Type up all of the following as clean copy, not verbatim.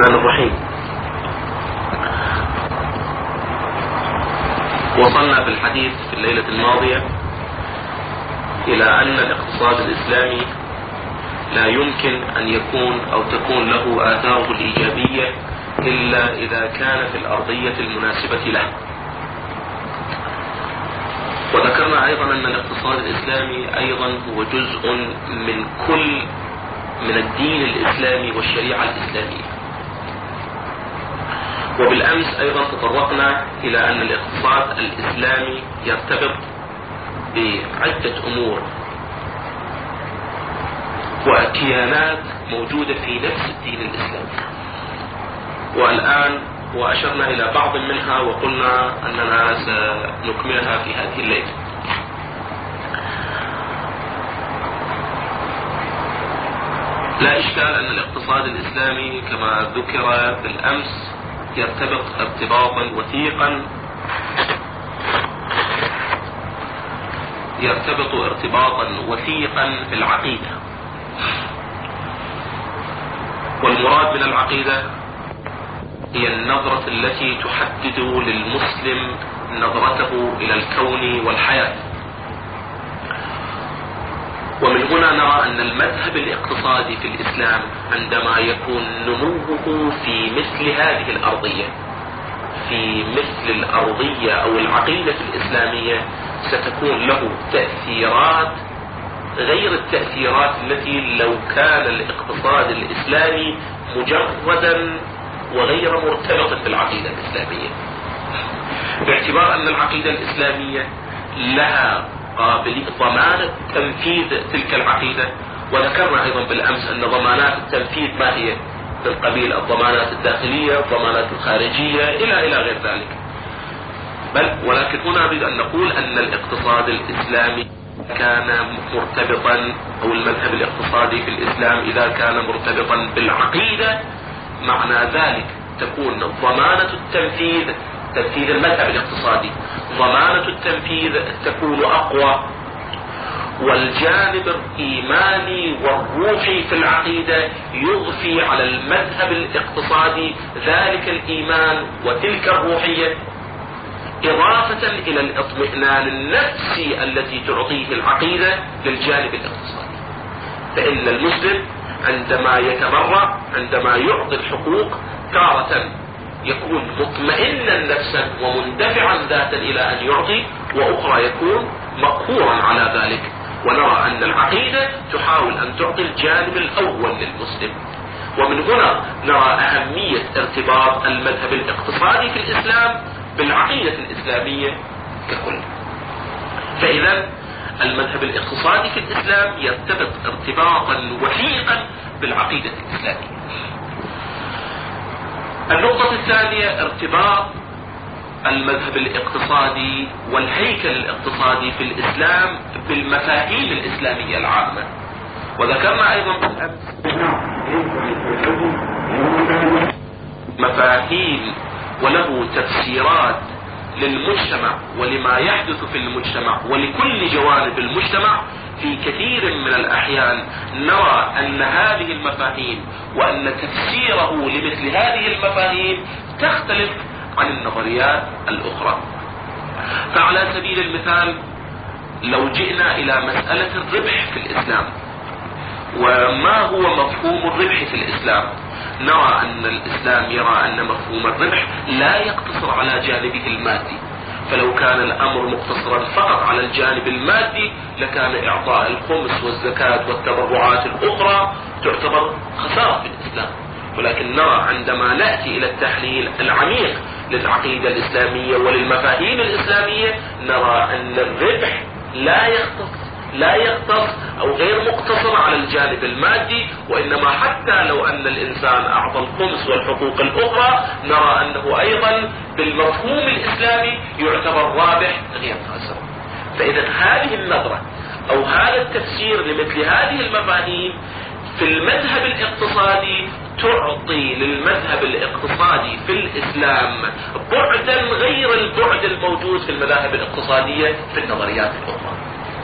الرحمن الرحيم. وصلنا في الحديث في الليلة الماضية إلى أن الاقتصاد الإسلامي لا يمكن أن يكون أو تكون له آثاره الإيجابية إلا إذا كان في الأرضية المناسبة له. وذكرنا أيضا أن الاقتصاد الإسلامي أيضا هو جزء من الدين الإسلامي والشريعة الإسلامية. وبالأمس أيضا تطرقنا إلى أن الاقتصاد الإسلامي يرتبط بعدة أمور وكيانات موجودة في نفس الدين الإسلامي، والآن وأشرنا إلى بعض منها وقلنا أننا سنكملها في هذه الليلة. لا إشكال أن الاقتصاد الإسلامي كما ذكر بالأمس يرتبط ارتباطا وثيقا بالعقيدة. والمراد من العقيدة هي النظرة التي تحدد للمسلم نظرته إلى الكون والحياة. ومن هنا نرى أن المذهب الاقتصادي في الإسلام عندما يكون نموه في مثل هذه الأرضية، في مثل الأرضية أو العقيدة الإسلامية، ستكون له تأثيرات غير التأثيرات التي لو كان الاقتصاد الإسلامي مجردا وغير مرتبطا بالعقيدة الإسلامية، باعتبار أن العقيدة الإسلامية لها ضمانة تنفيذ تلك العقيدة. وذكرنا أيضا بالأمس أن ضمانات التنفيذ ما هي؟ من قبيل الضمانات الداخلية، الضمانات الخارجية، إلى غير ذلك. ولكن هنا نريد أن نقول أن الاقتصاد الإسلامي كان مرتبطا، أو المذهب الاقتصادي في الإسلام إذا كان مرتبطا بالعقيدة، معنى ذلك تكون ضمانة تنفيذ المذهب الاقتصادي، ضمانة التنفيذ تكون أقوى، والجانب الإيماني والروحي في العقيدة يضفي على المذهب الاقتصادي ذلك الإيمان وتلك الروحية، إضافة إلى الاطمئنان النفسي التي تعطيه العقيدة للجانب الاقتصادي. فإن المسلم عندما يتبرع، عندما يعطي الحقوق، تارة يكون مطمئنا نفسا ومندفعا ذاتا إلى أن يعطي، وأخرى يكون مقهورا على ذلك. ونرى أن العقيدة تحاول أن تعطي الجانب الأول للمسلم. ومن هنا نرى أهمية ارتباط المذهب الاقتصادي في الإسلام بالعقيدة الإسلامية ككل. فإذا المذهب الاقتصادي في الإسلام يرتبط ارتباطا وثيقا بالعقيدة الإسلامية. النقطة الثانية ارتباط المذهب الاقتصادي والهيكل الاقتصادي في الإسلام بالمفاهيم الإسلامية العامة. وذكرنا أيضا بالأمس مفاهيم وله تفسيرات للمجتمع ولما يحدث في المجتمع ولكل جوانب المجتمع. في كثير من الأحيان نرى أن هذه المفاهيم وأن تفسيره لمثل هذه المفاهيم تختلف عن النظريات الأخرى. فعلى سبيل المثال لو جئنا إلى مسألة الربح في الإسلام وما هو مفهوم الربح في الإسلام، نرى أن الإسلام يرى أن مفهوم الربح لا يقتصر على جانبه المادي. فلو كان الأمر مقتصرا فقط على الجانب المادي لكان إعطاء الخمس والزكاة والتبرعات الأخرى تعتبر خسارة في الإسلام. ولكن نرى عندما نأتي إلى التحليل العميق للعقيدة الإسلامية وللمفاهيم الإسلامية، نرى أن الربح لا يختص أو غير مقتصر على الجانب المادي، وإنما حتى لو أن الإنسان أعطى الخمس والحقوق الأخرى نرى أنه أيضا بالمفهوم الإسلامي يعتبر رابح غير خاسر. فإذا هذه النظرة أو هذا التفسير لمثل هذه المفاهيم في المذهب الاقتصادي تعطي للمذهب الاقتصادي في الإسلام بعدا غير البعد الموجود في المذاهب الاقتصادية في النظريات الأخرى.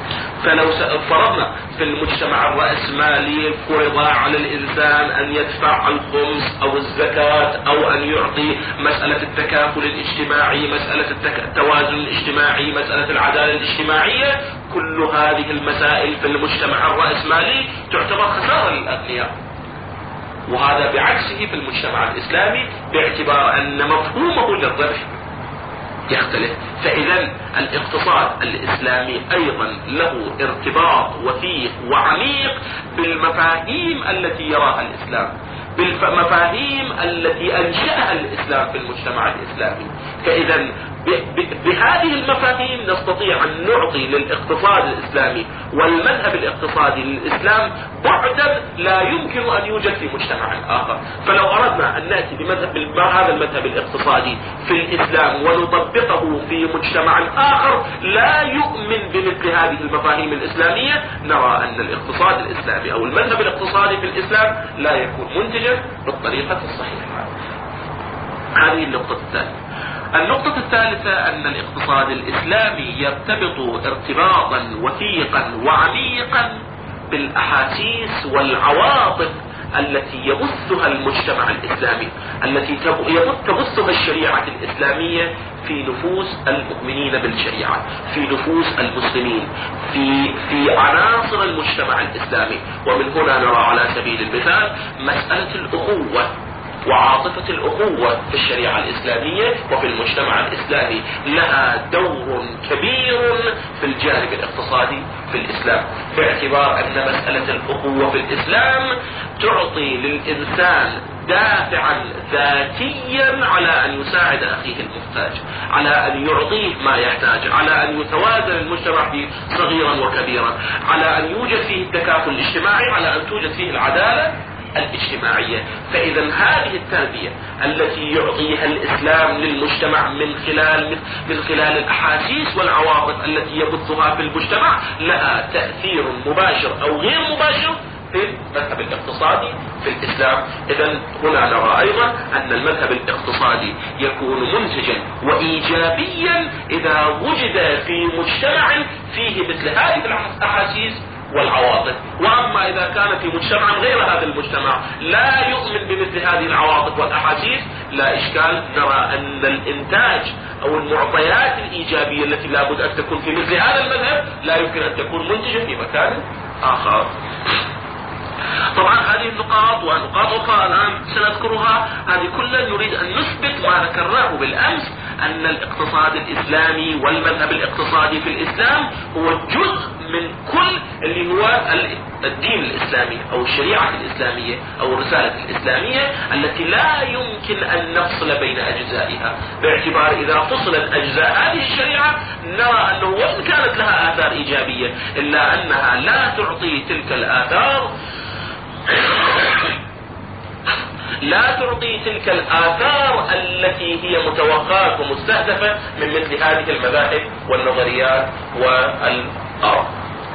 فلو فرضنا في المجتمع الرأسمالي فرض على الإنسان أن يدفع الخمس أو الزكاة أو أن يعطي مسألة التكافل الاجتماعي، مسألة التوازن الاجتماعي، مسألة العدالة الاجتماعية، كل هذه المسائل في المجتمع الرأسمالي تعتبر خسارة للأغنياء. وهذا بعكسه في المجتمع الإسلامي باعتبار أن مفهومه للربح يختلف. فإذا الاقتصاد الإسلامي أيضا له ارتباط وثيق وعميق بالمفاهيم التي يراها الإسلام، بالمفاهيم التي أنشأها الإسلام في المجتمع الإسلامي. فإذا بهذه المفاهيم نستطيع أن نعطي للاقتصاد الإسلامي والمذهب الاقتصادي للإسلام بعدا لا يمكن أن يوجد في مجتمع آخر. فلو أردنا أن نأتي بهذا المذهب الاقتصادي في الإسلام ونطبقه في مجتمع آخر لا يؤمن بمثل هذه المفاهيم الإسلامية، نرى أن الاقتصاد الإسلامي أو المذهب الاقتصادي في الإسلام لا يكون منتجا بالطريقة الصحيحة. هذه النقطة الثانية. النقطة الثالثة أن الاقتصاد الإسلامي يرتبط ارتباطا وثيقا وعميقا بالأحاسيس والعواطف التي يبثها المجتمع الإسلامي، التي تبثها الشريعة الإسلامية في نفوس المؤمنين بالشريعة، في نفوس المسلمين، في عناصر المجتمع الإسلامي. ومن هنا نرى على سبيل المثال مسألة الأخوة وعاطفة الأخوة في الشريعة الإسلامية وفي المجتمع الإسلامي لها دور كبير في الجانب الاقتصادي في الإسلام، باعتبار أن مسألة الأخوة في الإسلام تعطي للإنسان دافعا ذاتيا على أن يساعد أخيه المحتاج، على أن يعطيه ما يحتاج، على أن يتوازن المجتمع فيه صغيرا وكبيرا، على أن يوجد فيه التكافل الاجتماعي، على أن توجد فيه العدالة الاجتماعية. فإذا هذه التربية التي يعطيها الإسلام للمجتمع من خلال الأحاسيس والعواطف التي يبثها في المجتمع لها تأثير مباشر أو غير مباشر في المذهب الاقتصادي في الإسلام. إذا هنا نرى أيضا أن المذهب الاقتصادي يكون منتجا وإيجابيا إذا وجد في مجتمع فيه مثل هذه الأحاسيس والعواطف. وأما إذا كان في مجتمع غير هذا المجتمع لا يؤمن بمثل هذه العواطف والأحاسيس، لا إشكال، نرى أن الإنتاج أو المعطيات الإيجابية التي لابد أن تكون في مثل هذا المذهب لا يمكن أن تكون منتجة في مكان آخر. طبعا هذه النقاط ونقاط أخرى الآن سنذكرها، هذه كلها نريد أن نثبت ما ذكرناه بالأمس، أن الاقتصاد الإسلامي والمذهب الاقتصادي في الإسلام هو جزء من كل اللي هو الدين الإسلامي أو الشريعة الإسلامية أو الرسالة الإسلامية التي لا يمكن أن نفصل بين أجزائها، باعتبار إذا فصلت أجزاء هذه الشريعة نرى أنه وإن كانت لها آثار إيجابية إلا أنها لا تعطي تلك الآثار التي هي متوقعة ومستهدفة من مثل هذه المذاهب والنظريات والآراء.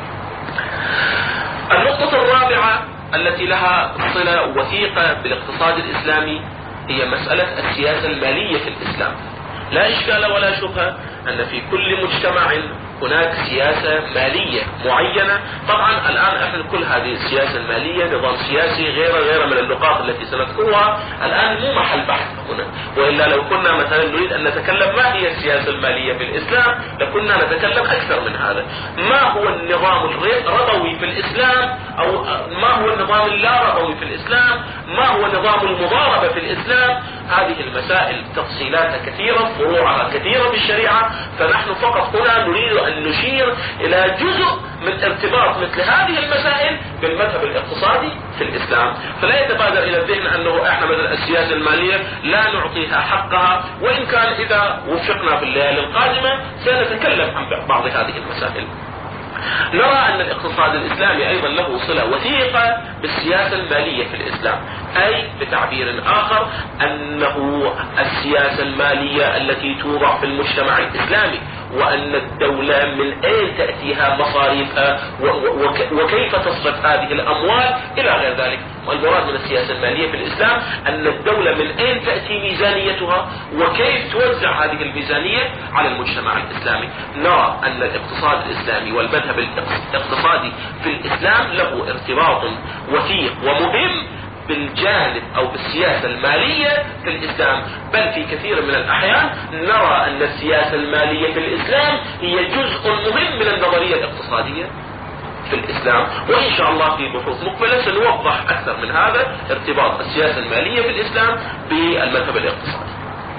النقطة الرابعة التي لها صلة وثيقة بالاقتصاد الإسلامي هي مسألة السياسة المالية في الإسلام. لا إشكال ولا شبهة أن في كل مجتمع هناك سياسة مالية معينة. طبعا الآن احنا كل هذه السياسة المالية نظام سياسي غير من النقاط التي سنذكرها الآن مو محل بحث هنا، وإلا لو كنا مثلا نريد أن نتكلم ما هي السياسة المالية في الإسلام لكنا نتكلم أكثر من هذا. ما هو النظام الربوي في الإسلام، أو ما هو النظام اللا ربوي في الإسلام، ما هو نظام المضاربة في الإسلام. هذه المسائل تفصيلاتها كثيرة، فروعها كثيرة في الشريعة، فنحن فقط هنا نريد أن نشير إلى جزء من ارتباط مثل هذه المسائل بالمذهب الاقتصادي في الإسلام. فلا يتبادر إلى الذهن أنه احنا مثل السياسة المالية لا نعطيها حقها، وإن كان إذا وفقنا في الليالي القادمة سنتكلم عن بعض هذه المسائل. نرى أن الاقتصاد الإسلامي أيضا له صلة وثيقة بالسياسة المالية في الإسلام، أي بتعبير آخر أنه السياسة المالية التي توضع في المجتمع الإسلامي، وأن الدولة من أين تأتيها مصاريفها وكيف تصرف هذه الأموال إلى غير ذلك، والمراد من السياسة المالية في الإسلام أن الدولة من أين تأتي ميزانيتها وكيف توزع هذه الميزانية على المجتمع الإسلامي. نرى أن الاقتصاد الإسلامي والمذهب الاقتصادي في الإسلام له ارتباط وثيق ومهم بالجانب أو بالسياسة المالية في الإسلام، بل في كثير من الأحيان نرى أن السياسة المالية في الإسلام هي جزء مهم من النظرية الاقتصادية في الإسلام. وإن شاء الله في بحوث مقبلة سنوضح أكثر من هذا ارتباط السياسة المالية في الإسلام بالمذهب الاقتصادي.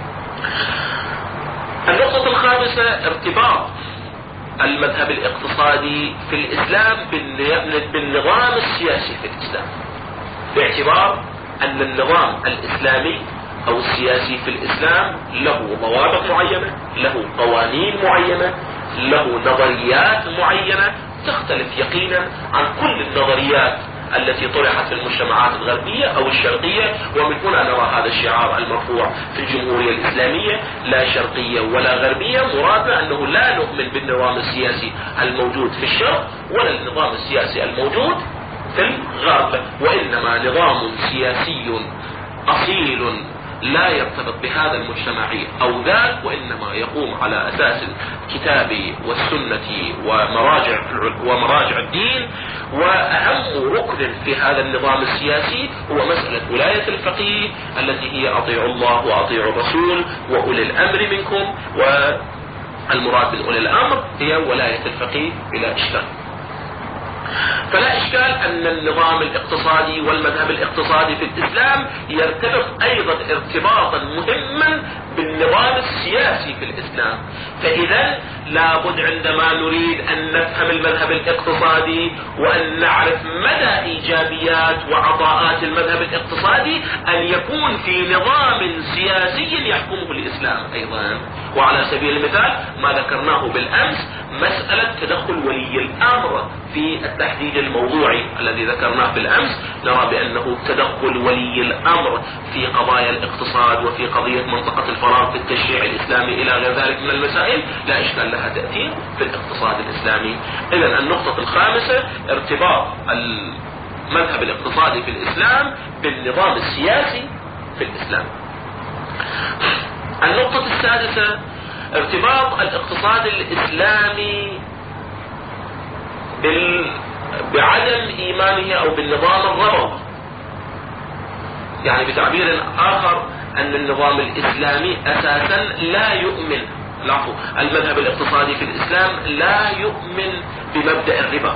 النقطة الخامسة ارتباط المذهب الاقتصادي في الإسلام بالنظام السياسي في الإسلام، باعتبار أن النظام الإسلامي أو السياسي في الإسلام له ضوابط معينة، له قوانين معينة، له نظريات معينة تختلف يقينا عن كل النظريات التي طرحت في المجتمعات الغربية أو الشرقية. ومن هنا نرى هذا الشعار المرفوع في الجمهورية الإسلامية: لا شرقية ولا غربية. مرادنا أنه لا نؤمن بالنظام السياسي الموجود في الشرق ولا النظام السياسي الموجود في الغرب، وإنما نظام سياسي أصيل لا يرتبط بهذا المجتمع أو ذاك، وإنما يقوم على أساس الكتاب والسنة ومراجع الدين. وأهم ركن في هذا النظام السياسي هو مسألة ولاية الفقيه التي هي أطيعوا الله وأطيعوا الرسول وأولي الأمر منكم، والمراد من أولي الأمر هي ولاية الفقيه بلا إشكال. فلا إشكال أن النظام الاقتصادي والمذهب الاقتصادي في الإسلام يرتبط أيضا ارتباطا مهما بالنظام السياسي في الإسلام. فإذا لابد عندما نريد أن نفهم المذهب الاقتصادي وأن نعرف مدى إيجابيات وعطاءات المذهب الاقتصادي أن يكون في نظام سياسي يحكمه الإسلام أيضا. وعلى سبيل المثال ما ذكرناه بالأمس مسألة تدخل ولي الأمر في التحديد الموضوعي الذي ذكرناه بالأمس، نرى بأنه تدخل ولي الأمر في قضايا الاقتصاد وفي قضية منطقة الفراغ في التشريع الإسلامي إلى غير ذلك من المسائل لا إشكال لها تأثير في الاقتصاد الإسلامي. إذن النقطة الخامسة ارتباط المذهب الاقتصادي في الإسلام بالنظام السياسي في الإسلام. النقطة السادسة ارتباط الاقتصاد الإسلامي بعدم إيمانه أو بالنظام الربوي. يعني بتعبير آخر أن النظام الإسلامي أساسا لا يؤمن، المذهب الاقتصادي في الإسلام لا يؤمن بمبدأ الربا.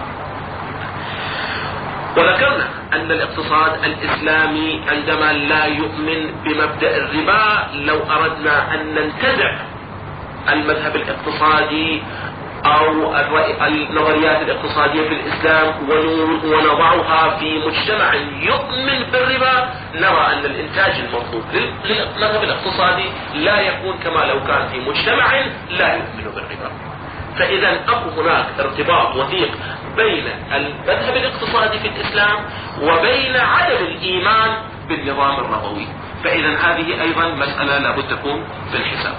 وذكرنا أن الاقتصاد الإسلامي عندما لا يؤمن بمبدأ الربا، لو أردنا أن ننتزع المذهب الاقتصادي أو النظريات الاقتصادية في الإسلام ونضعها في مجتمع يؤمن بالربا، نرى أن الإنتاج المطلوب للمذهب الاقتصادي لا يكون كما لو كان في مجتمع لا يؤمن بالربا. فإذا أكو هناك ارتباط وثيق بين المذهب الاقتصادي في الإسلام وبين عدم الإيمان بالنظام الربوي. فإذا هذه أيضا مسألة لابد تكون في الحساب.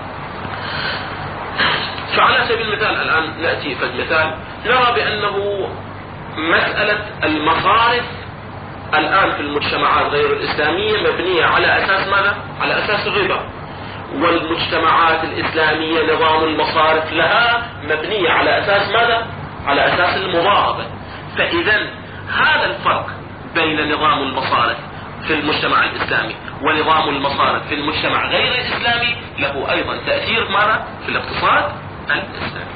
فعلى سبيل المثال الآن نأتي في المثال نرى بأنه مسألة المصارف الآن في المجتمعات غير الإسلامية مبنية على أساس ماذا؟ على أساس الربا. والمجتمعات الإسلامية نظام المصارف لها مبنية على أساس ماذا؟ على أساس المضاربة. فإذا هذا الفرق بين نظام المصارف في المجتمع الإسلامي ونظام المصارف في المجتمع غير الإسلامي له أيضا تأثير ماذا؟ في الاقتصاد الإسلامي.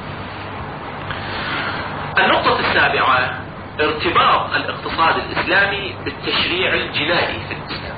النقطة السابعة ارتباط الاقتصاد الإسلامي بالتشريع الجنائي في الإسلام.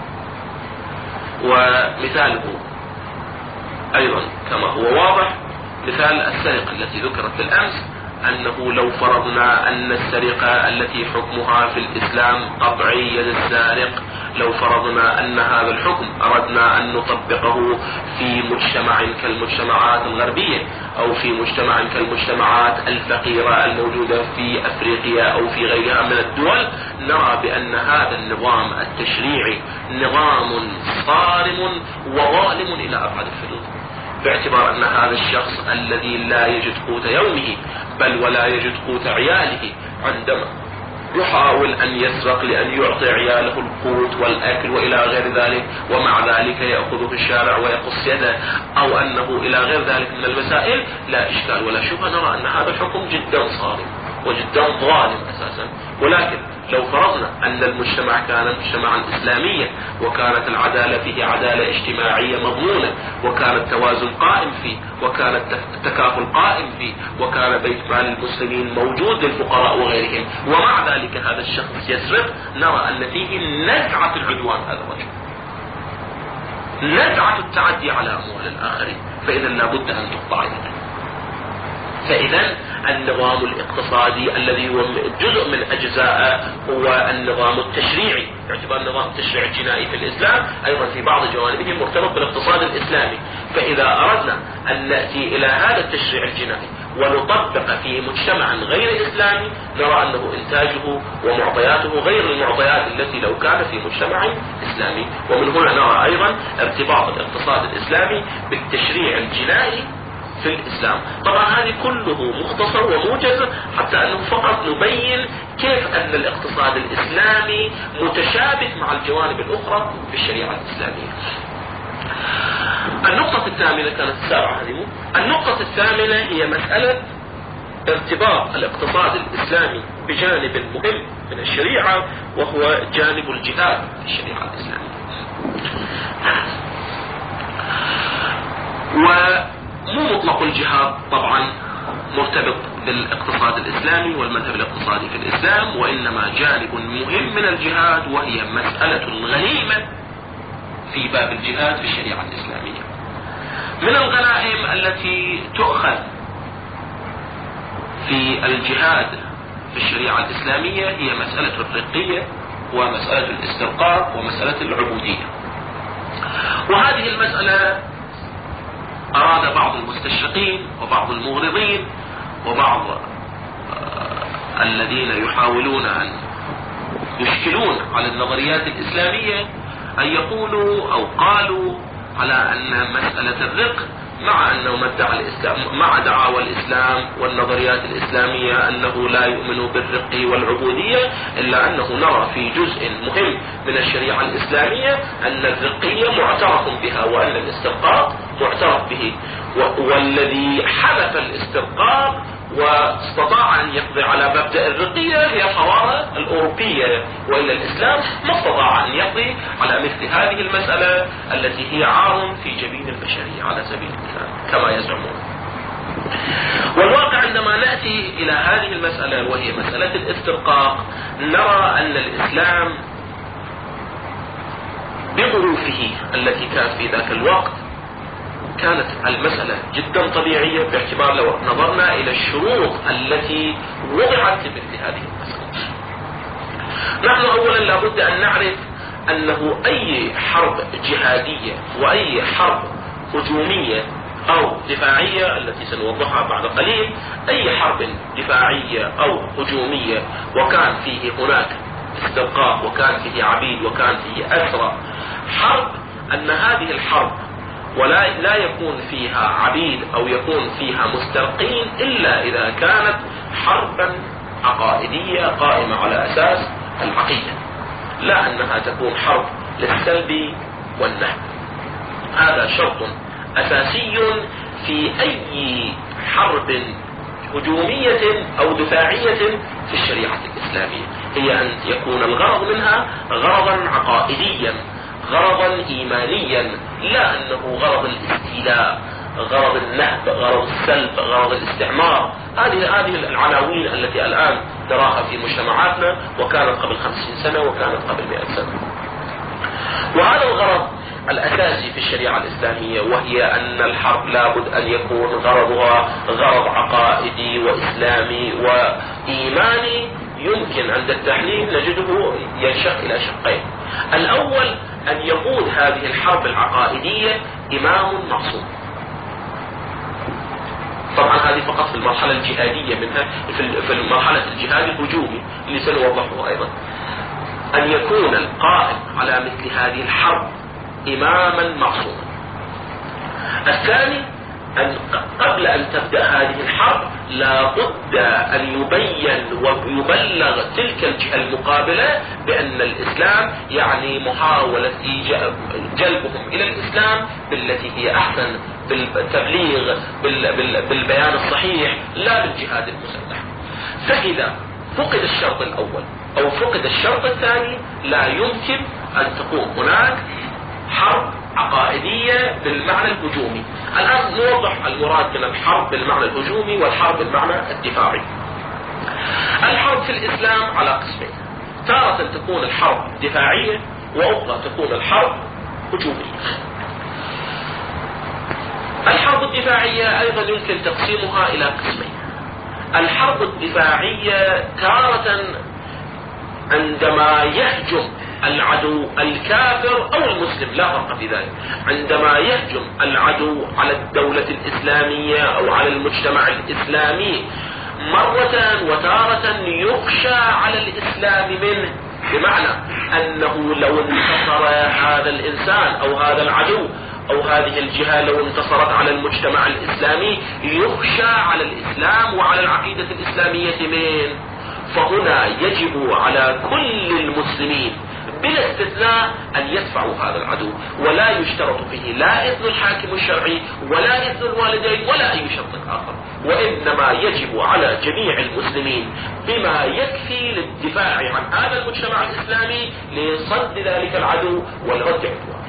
ومثاله أيضا كما هو واضح مثال السرقة التي ذكرت بالأمس، أنه لو فرضنا أن السرقة التي حكمها في الإسلام قطع يد السارق، لو فرضنا أن هذا الحكم أردنا أن نطبقه في مجتمع كالمجتمعات الغربية أو في مجتمع كالمجتمعات الفقيرة الموجودة في أفريقيا أو في غيرها من الدول، نرى بأن هذا النظام التشريعي نظام صارم وظالم إلى أبعد الحدود، باعتبار أن هذا الشخص الذي لا يجد قوت يومه بل ولا يجد قوت عياله يحاول أن يسرق لأن يعطي عياله القوت والأكل وإلى غير ذلك، ومع ذلك يأخذه في الشارع ويقص يده، أو أنه إلى غير ذلك من المسائل، لا إشكال ولا شبهة، نرى أن هذا الحكم جدا صارم وجدا ظالم أساسا. ولكن لو فرضنا أن المجتمع كان مجتمعا إسلاميا، وكانت العدالة فيه عدالة اجتماعية مضمونة، وكان التوازن قائم فيه، وكان التكافل قائم فيه، وكان بيت مال المسلمين موجود للفقراء وغيرهم، ومع ذلك هذا الشخص يسرق، نرى أن فيه نزعة العدوان هذا الرجل، نزعة التعدي على أموال الآخرين، فإذا لابد أن تقطع يده. فإذا النظام الاقتصادي الذي هو جزء من أجزاء هو النظام التشريعي، باعتبار النظام التشريعي الجنائي في الإسلام أيضا في بعض جوانبه مرتبط بالاقتصاد الإسلامي. فإذا أردنا أن نأتي إلى هذا التشريع الجنائي ونطبق في مجتمع غير إسلامي، نرى أنه إنتاجه ومعطياته غير المعطيات التي لو كان في مجتمع إسلامي. ومن هنا نرى أيضا ارتباط الاقتصاد الإسلامي بالتشريع الجنائي في الإسلام. طبعا هذه كله مختصر وموجز حتى أنه فقط نبين كيف أن الاقتصاد الإسلامي متشابه مع الجوانب الأخرى في الشريعة الإسلامية. النقطة الثامنة كانت السابعة هذه. النقطة الثامنة هي مسألة ارتباط الاقتصاد الإسلامي بجانب مهم من الشريعة، وهو جانب الجهاد في الشريعة الإسلامية. ومو مطلق الجهاد طبعا مرتبط بالاقتصاد الإسلامي والمذهب الاقتصادي في الإسلام، وإنما جانب مهم من الجهاد وهي مسألة الغنيمة في باب الجهاد في الشريعة الإسلامية. من الغنائم التي تؤخذ في الجهاد في الشريعة الإسلامية هي مسألة الرقية ومسألة الاسترقاق ومسألة العبودية. وهذه المسألة أراد بعض المستشرقين وبعض المغرضين وبعض الذين يحاولون أن يشكلون على النظريات الإسلامية أن يقولوا أو قالوا على أن مسألة الرق، مع أنه مع دعاوى الإسلام والنظريات الإسلامية أنه لا يؤمن بالرق والعبودية، إلا أنه نرى في جزء مهم من الشريعة الإسلامية أن الرقية معترف بها وأن الاسترقاق معترف به، والذي حذف الاسترقاق واستطاع أن يقضي على مبدأ الرقية هي الحضارة الأوروبية، وإلا الإسلام ما استطاع أن يقضي على مثل هذه المسألة التي هي عار في جبين البشرية على سبيل المثال كما يزعمون. والواقع عندما نأتي إلى هذه المسألة وهي مسألة الاسترقاق، نرى أن الإسلام بظروفه التي كانت في ذاك الوقت كانت المسألة جدا طبيعية، باعتبار لو نظرنا إلى الشروط التي وضعت لمثل هذه المسألة. نحن أولا لابد أن نعرف أنه أي حرب جهادية وأي حرب هجومية أو دفاعية التي سنوضحها بعد قليل، أي حرب دفاعية أو هجومية وكان فيه هناك استرقاق وكان فيه عبيد وكان فيه أسرى، حرب أن هذه الحرب لا يكون فيها عبيد أو يكون فيها مسترقين إلا إذا كانت حربا عقائدية قائمة على أساس العقيدة، لا أنها تكون حرب للسلب والنهب. هذا شرط أساسي في أي حرب هجومية أو دفاعية في الشريعة الإسلامية، هي أن يكون الغرض منها غرضا عقائديا، غرضا إيمانيا، لا أنه غرض الاستيلاء، غرض النهب، غرض السلب، غرض الاستعمار. هذه العناوين التي الآن نراها في مجتمعاتنا وكانت قبل 50 سنة وكانت قبل 100 سنة. وهذا الغرض الأساسي في الشريعة الإسلامية، وهي أن الحرب لابد أن يكون غرضها غرض عقائدي وإسلامي وإيماني، يمكن عند التحليل نجده ينشق إلى شقين. الأول أن يقود هذه الحرب العقائدية إمام معصوم. طبعا هذه فقط في المرحلة الجهادية منها، في مرحلة الجهاد الهجومي اللي سنوضحه أيضا، أن يكون القائم على مثل هذه الحرب إماما معصوما. الثاني أن قبل أن تبدأ هذه الحرب لا بد أن يبين ويبلغ تلك الجهة المقابلة بأن الإسلام يعني محاولة جلبهم إلى الإسلام بالتي هي أحسن، بالتبليغ بالبيان الصحيح، لا بالجهاد المسلح. فإذا فقد الشرط الأول أو فقد الشرط الثاني لا يمكن أن تكون هناك حرب عقائدية بالمعنى الهجومي. الآن نوضح المراد من الحرب بالمعنى الهجومي والحرب بالمعنى الدفاعي. الحرب في الإسلام على قسمين، تارة تكون الحرب دفاعية وأخرى تكون الحرب هجومية. الحرب الدفاعية أيضا يمكن تقسيمها إلى قسمين. الحرب الدفاعية تارة عندما يهجم العدو الكافر أو المسلم، لا فرق في ذلك، عندما يهجم العدو على الدولة الإسلامية أو على المجتمع الإسلامي مرة وتارة يخشى على الإسلام منه، بمعنى أنه لو انتصر هذا الإنسان أو هذا العدو أو هذه الجهة لو انتصرت على المجتمع الإسلامي يخشى على الإسلام وعلى العقيدة الإسلامية منه. فهنا يجب على كل المسلمين بلا استثناء أن يدفعوا هذا العدو، ولا يشترط فيه لا إذن الحاكم الشرعي ولا إذن الوالدين ولا أي شرط آخر، وإنما يجب على جميع المسلمين بما يكفي للدفاع عن هذا المجتمع الإسلامي لصد ذلك العدو والرد عنه.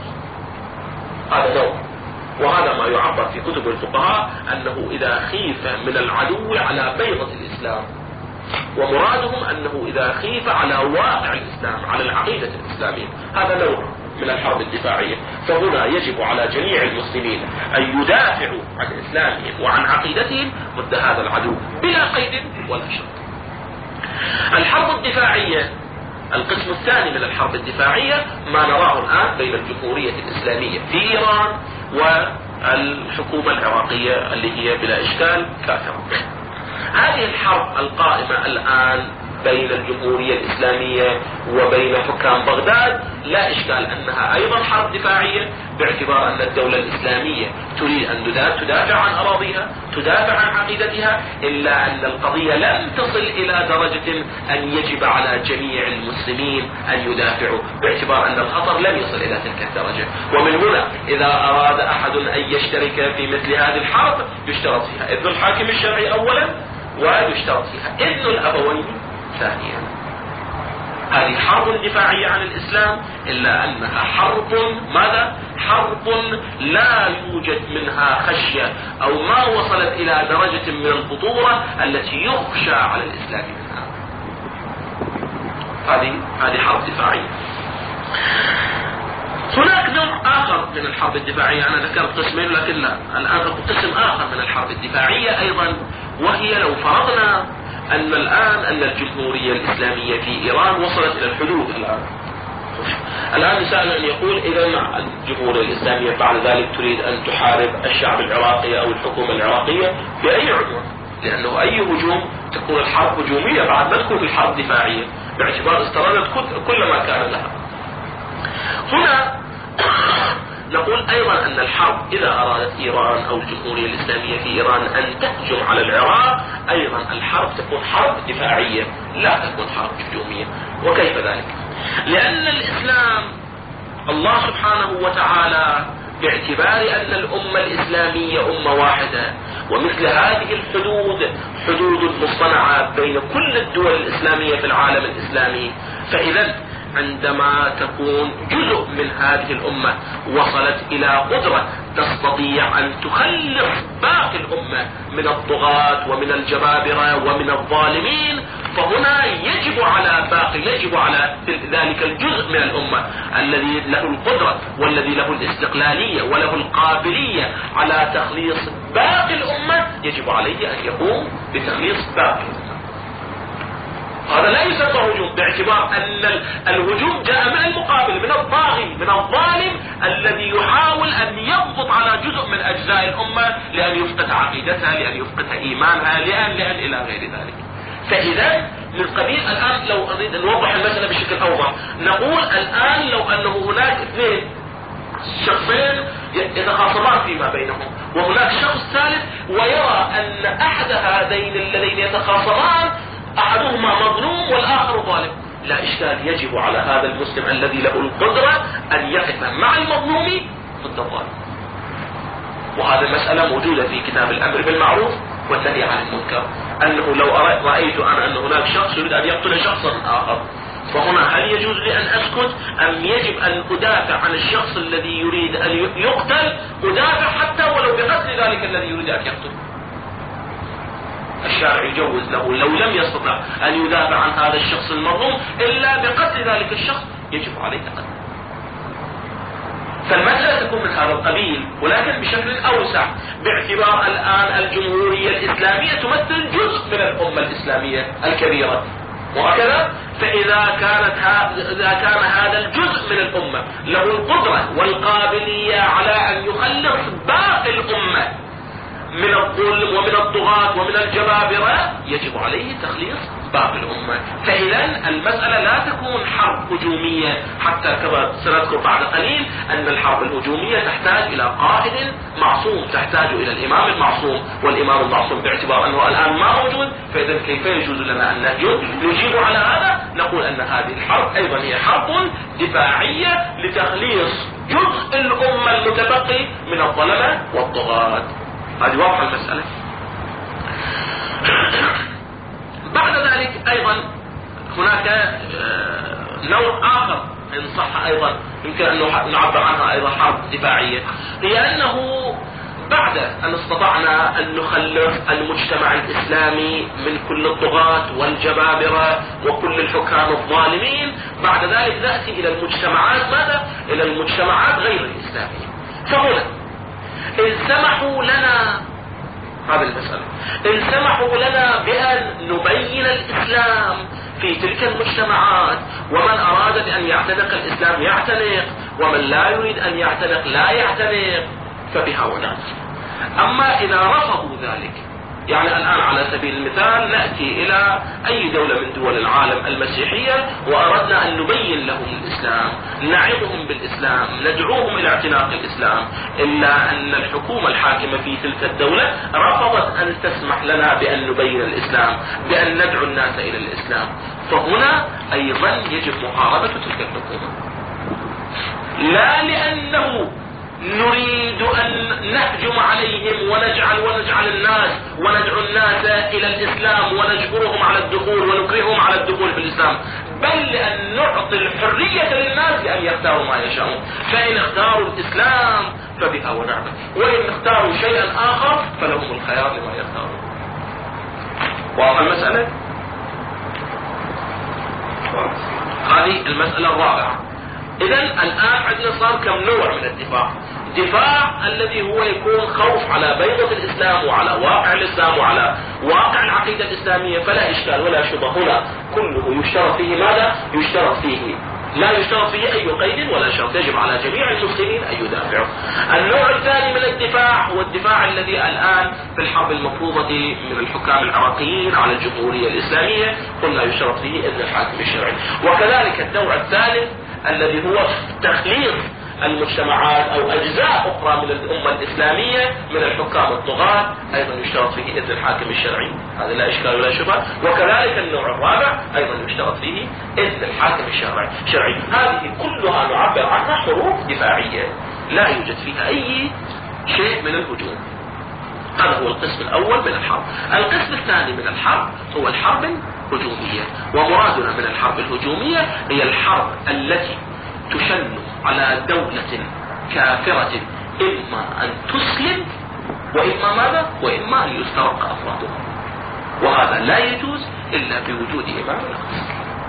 هذا نوع، وهذا ما يعبر في كتب الفقهاء أنه إذا خيف من العدو على بيضة الإسلام، ومرادهم أنه إذا خيف على واقع الإسلام على العقيدة الإسلامية. هذا نوع من الحرب الدفاعية. فهنا يجب على جميع المسلمين أن يدافعوا عن إسلامهم وعن عقيدتهم ضد هذا العدو بلا قيد ولا شرط. الحرب الدفاعية القسم الثاني من الحرب الدفاعية ما نراه الآن بين الجمهورية الإسلامية في إيران والحكومة العراقية اللي هي بلا إشكال كافرة. هذه الحرب القائمة الآن بين الجمهورية الإسلامية وبين حكام بغداد لا إشكال أنها أيضا حرب دفاعية، باعتبار أن الدولة الإسلامية تريد أن تدافع عن أراضيها، تدافع عن عقيدتها، إلا أن القضية لم تصل إلى درجة أن يجب على جميع المسلمين أن يدافعوا، باعتبار أن الخطر لم يصل إلى تلك الدرجة. ومن هنا إذا أراد أحد أن يشترك في مثل هذه الحرب يشترط فيها إذن الحاكم الشرعي أولا، ويشترط فيها إذن الأبوين ثانيا. هذه حرب دفاعية عن الإسلام، إلا أنها حرب ماذا؟ حرب لا يوجد منها خشية أو ما وصلت إلى درجة من الخطورة التي يخشى على الإسلام منها. هذه حرب دفاعية. هناك نوع آخر من الحرب الدفاعية، أنا ذكرت قسمين لكن لا، الآن قسم آخر من الحرب الدفاعية أيضا، وهي لو فرضنا أن الجمهورية الإسلامية في إيران وصلت إلى الحدود الآن يسأل أن يقول إذا الجمهورية الإسلامية بعد ذلك تريد أن تحارب الشعب العراقي أو الحكومة العراقية بأي عنوان، لأنه أي هجوم تكون الحرب هجومية بعد ما تكون الحرب دفاعية، باعتبار استردت كل ما كان لها. هنا نقول أيضا أن الحرب إذا أرادت إيران أو الجمهورية الإسلامية في إيران أن تهجم على العراق، أيضا الحرب تكون حرب دفاعية لا تكون حرب هجومية. وكيف ذلك؟ لأن الإسلام الله سبحانه وتعالى باعتبار أن الأمة الإسلامية أمة واحدة، ومثل هذه الحدود حدود مصطنعة بين كل الدول الإسلامية في العالم الإسلامي، فإذا عندما تكون جزء من هذه الأمة وصلت إلى قدرة تستطيع أن تخلص باقي الأمة من الطغاة ومن الجبابرة ومن الظالمين، فهنا يجب على ذلك الجزء من الأمة الذي له القدرة والذي له الاستقلالية وله القابلية على تخليص باقي الأمة، يجب عليه أن يقوم بتخليص باقي الأمة. هذا لا يسمى هجوم، باعتبار أن الهجوم جاء من المقابل، من الطاغي، من الظالم الذي يحاول أن يضغط على جزء من أجزاء الأمة لأن يفقد عقيدتها، لأن يفقد إيمانها، لأن إلى غير ذلك. فإذا من قبيل الآن لو أريد أن نوضح المسألة بشكل أوضح، نقول الآن لو أنه هناك اثنين شخصين يتخاصمان فيما بينهم، وهناك شخص ثالث ويرى أن أحد هذين الذين يتخاصمان أحدهما مظلوم والآخر ظالم. لا إشكال، يجب على هذا المسلم الذي له القدرة أن يقف مع المظلوم ضد الظالم. وهذه المسألة موجودة في كتاب الأمر بالمعروف والنهي عن المنكر، أنه لو رأيت أنا أن هناك شخص يريد أن يقتل شخصا آخر، فهنا هل يجوز لي أن أسكت أم يجب أن أدافع عن الشخص الذي يريد أن يقتل؟ أدافع حتى ولو بقتل ذلك الذي يريد أن يقتل. الشارع يجوز له لو لم يستطع أن يدافع عن هذا الشخص المظلوم إلا بقتل ذلك الشخص، يجب عليه قتله. فالمسألة تكون من هذا القبيل، ولكن بشكل أوسع، باعتبار الآن الجمهورية الإسلامية تمثل جزء من الأمة الإسلامية الكبيرة، وهكذا فإذا كان هذا الجزء من الأمة له القدرة والقابلية على أن يخلص باقي الأمة من الظلم ومن الطغاة ومن الجبابرة، يجب عليه تخليص باقي الأمة. فإذا المسألة لا تكون حرب هجومية، حتى كما سنذكر بعد قليل أن الحرب الهجومية تحتاج إلى قائد معصوم، تحتاج إلى الإمام المعصوم، والإمام المعصوم باعتبار أنه الآن ما موجود، فإذا كيف يجوز لنا أن نجيب على هذا؟ نقول أن هذه الحرب أيضا هي حرب دفاعية لتخليص جزء الأمة المتبقي من الظلمة والطغاة. هذه واضحة المسألة. بعد ذلك أيضا هناك نوع آخر إن صح أيضا يمكن أن نعبر عنها أيضا حرب دفاعية، هي أنه بعد أن استطعنا أن نخلص المجتمع الإسلامي من كل الطغاة والجبابرة وكل الحكام الظالمين، بعد ذلك نأتي إلى المجتمعات، ماذا؟ إلى المجتمعات غير الإسلامية. فهنا إن سمحوا لنا، هذه المسألة، إن سمحوا لنا بأن نبين الإسلام في تلك المجتمعات، ومن أراد أن يعتنق الإسلام يعتنق، ومن لا يريد أن يعتنق لا يعتنق، فبها ونعم. أما إذا رفضوا ذلك، يعني الآن على سبيل المثال نأتي إلى أي دولة من دول العالم المسيحية وأردنا أن نبين لهم الإسلام، نعظهم بالإسلام، ندعوهم إلى اعتناق الإسلام، إلا أن الحكومة الحاكمة في تلك الدولة رفضت أن تسمح لنا بأن نبين الإسلام، بأن ندعو الناس إلى الإسلام، فهنا أيضا يجب محاربة تلك الحكومة، لا لأنه نريد أن نهجم عليهم ونجعل الناس وندعو الناس إلى الإسلام ونجبرهم على الدخول ونكرههم على الدخول في الإسلام، بل لأن نعطي الحرية للناس لأن يختاروا ما يشاءون. فإن اختاروا الإسلام فبها ونعمة، وإن اختاروا شيئا آخر فلهم الخيار لما يختارون. واضح المسألة؟ هذه المسألة الرابعة. إذن الآن عندنا صار كم نوع من الدفاع؟ دفاع الذي هو يكون خوف على بيضة الإسلام وعلى واقع الإسلام وعلى واقع العقيدة الإسلامية، فلا إشكال ولا شبه، هنا كله يشترط فيه ماذا؟ يشترط فيه، لا يشترط فيه أي قيد ولا شرط، يجب على جميع المسلمين أن يدافعوا. النوع الثاني من الدفاع هو الدفاع الذي الآن في الحرب المفروضة من الحكام العراقيين على الجمهورية الإسلامية، قلنا يشترط فيه إذن الحاكم الشرعي. وكذلك النوع الثالث الذي هو تخليص المجتمعات أو أجزاء أخرى من الأمة الإسلامية من الحكام الطغاة، أيضا يشترط فيه إذن الحاكم الشرعي، هذا لا إشكال ولا شبهة. وكذلك النوع الرابع أيضا يشترط فيه إذن الحاكم الشرعي. هذه كلها نعبر عنها حروب دفاعية لا يوجد فيها أي شيء من الهجوم. هذا هو القسم الأول من الحرب. القسم الثاني من الحرب هو الحرب الهجومية، ومرادنا من الحرب الهجومية هي الحرب التي تشن على دولة كافرة إما أن تسلم وإما ماذا؟ وإما أن يسترق أفرادها، وهذا لا يجوز إلا بوجود إمام القسط.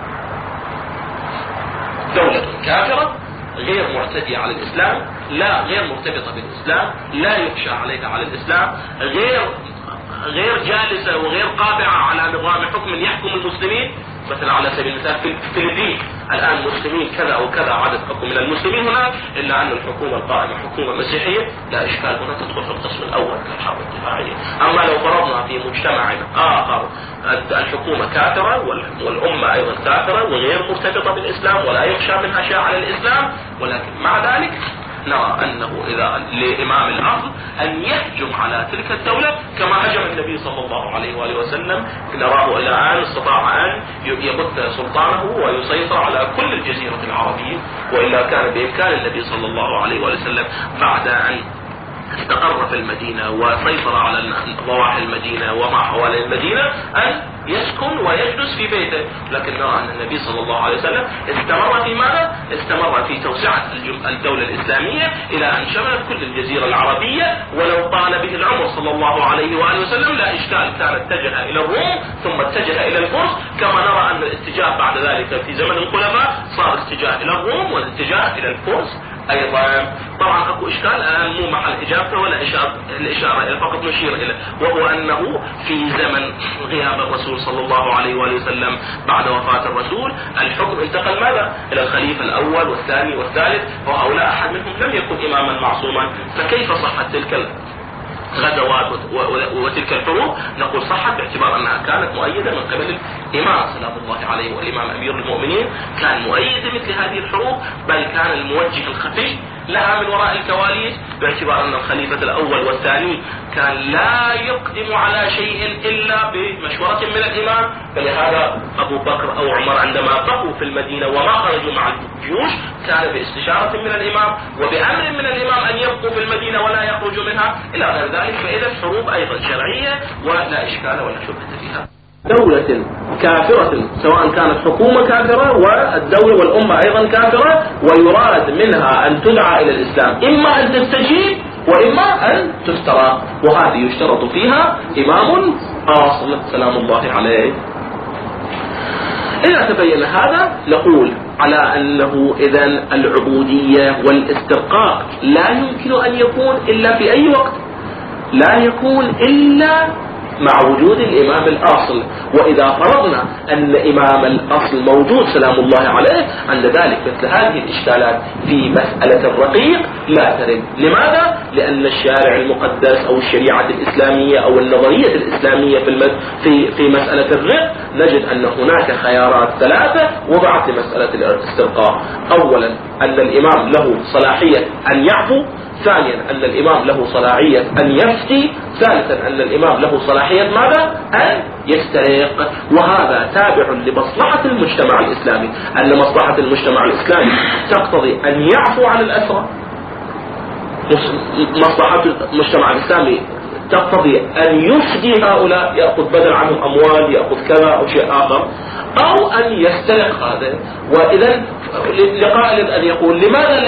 دولة كافرة غير معتدية على الإسلام، لا غير مرتبطة بالإسلام، لا يخشى عليها على الإسلام، غير جالسة وغير قابعة على نظام حكم يحكم المسلمين. مثلا على سبيل المثال في الفلبين الآن مسلمين كذا وكذا عدد حكم من المسلمين هناك، إلا أن الحكومة القائمة حكومة مسيحية، لا إشكال هنا تدخل في القسم الأول من الحرب الدفاعية. أما لو فرضنا في مجتمع آخر الحكومة كافرة والأمة أيضا كافرة وغير مرتبطة بالإسلام ولا يخشى منها شيء على الإسلام، ولكن مع ذلك نرى أنه إذا لإمام الأصل أن يهجم على تلك الدولة كما هجم النبي صلى الله عليه وآله وسلم. نراه إلى الآن استطاع أن يبث سلطانه ويسيطر على كل الجزيرة العربية، وإلا كان بإمكان النبي صلى الله عليه وآله وسلم بعد أن استقر في المدينة وسيطر على ضواحي المدينة وما حوالي المدينة أن يسكن ويجلس في بيته. لكن نرى أن النبي صلى الله عليه وسلم استمر في ماذا؟ استمر في توسعة الدولة الإسلامية إلى أن شملت كل الجزيرة العربية، ولو طال به العمر صلى الله عليه وآله وسلم لا إشكال، كان اتجه إلى الروم ثم اتجه إلى الفرس، كما نرى أن الاتجاه بعد ذلك في زمن الخلفاء صار اتجاه إلى الروم والاتجاه إلى الفرس أيضا. طبعا أكو إشكال الآن مو محل إجابته ولا الإشارة فقط نشير إليه، وهو أنه في زمن غياب الرسول صلى الله عليه وآله وسلم بعد وفاة الرسول الحكم انتقل ماذا؟ إلى الخليفة الأول والثاني والثالث، وهؤلاء أحد منهم لم يكن إماما معصوما. فكيف صحت تلك غزوات وتلك الحروب؟ نقول صحت باعتبار أنها كانت مؤيدة من قبل الإمام سلام الله عليه، والإمام أمير المؤمنين كان مؤيد مثل هذه الحروب، بل كان الموجه الخفي لها من وراء الكواليس، باعتبار أن الخليفة الأول والثاني كان لا يقدم على شيء إلا بمشورة من الإمام. فلهذا أبو بكر أو عمر عندما بقوا في المدينة وما خرجوا مع الجيوش كان باستشارة من الإمام وبأمر من الإمام أن يبقوا في المدينة ولا يخرجوا منها إلى غير ذلك. فإذا الحروب أيضا شرعية ولا إشكال ولا شبهة فيها. دولة كافرة سواء كانت حكومة كافرة والدولة والأمة أيضا كافرة، ويراد منها أن تدعى إلى الإسلام، إما أن تستجيب وإما أن تسترى، وهذه يشترط فيها إمام أصل سلام الله عليه. إذا تبين هذا نقول على أنه إذن العبودية والاسترقاق لا يمكن أن يكون إلا في أي وقت، لا يكون إلا مع وجود الإمام الأصل. وإذا فرضنا أن إمام الأصل موجود سلام الله عليه، عند ذلك مثل هذه الإشكالات في مسألة الرقيق لا ترد. لماذا؟ لأن الشارع المقدس أو الشريعة الإسلامية أو النظرية الإسلامية في مسألة الرق نجد أن هناك خيارات ثلاثة وضعت لمسألة الاسترقاق. أولا أن الإمام له صلاحية أن يعفو، ثانيا أن الإمام له صلاحية أن يفتي، ثالثا أن الإمام له صلاحية ماذا؟ أن يسترق. وهذا تابع لمصلحة المجتمع الإسلامي، أن مصلحة المجتمع الإسلامي تقتضي أن يعفو عن الأسرى، مصلحة المجتمع الإسلامي تقتضي أن يفدي هؤلاء، يأخذ بدل عنهم أموال، يأخذ كذا أو شيء آخر، أو أن يسترق هذا. وإذا لقائل أن يقول لماذا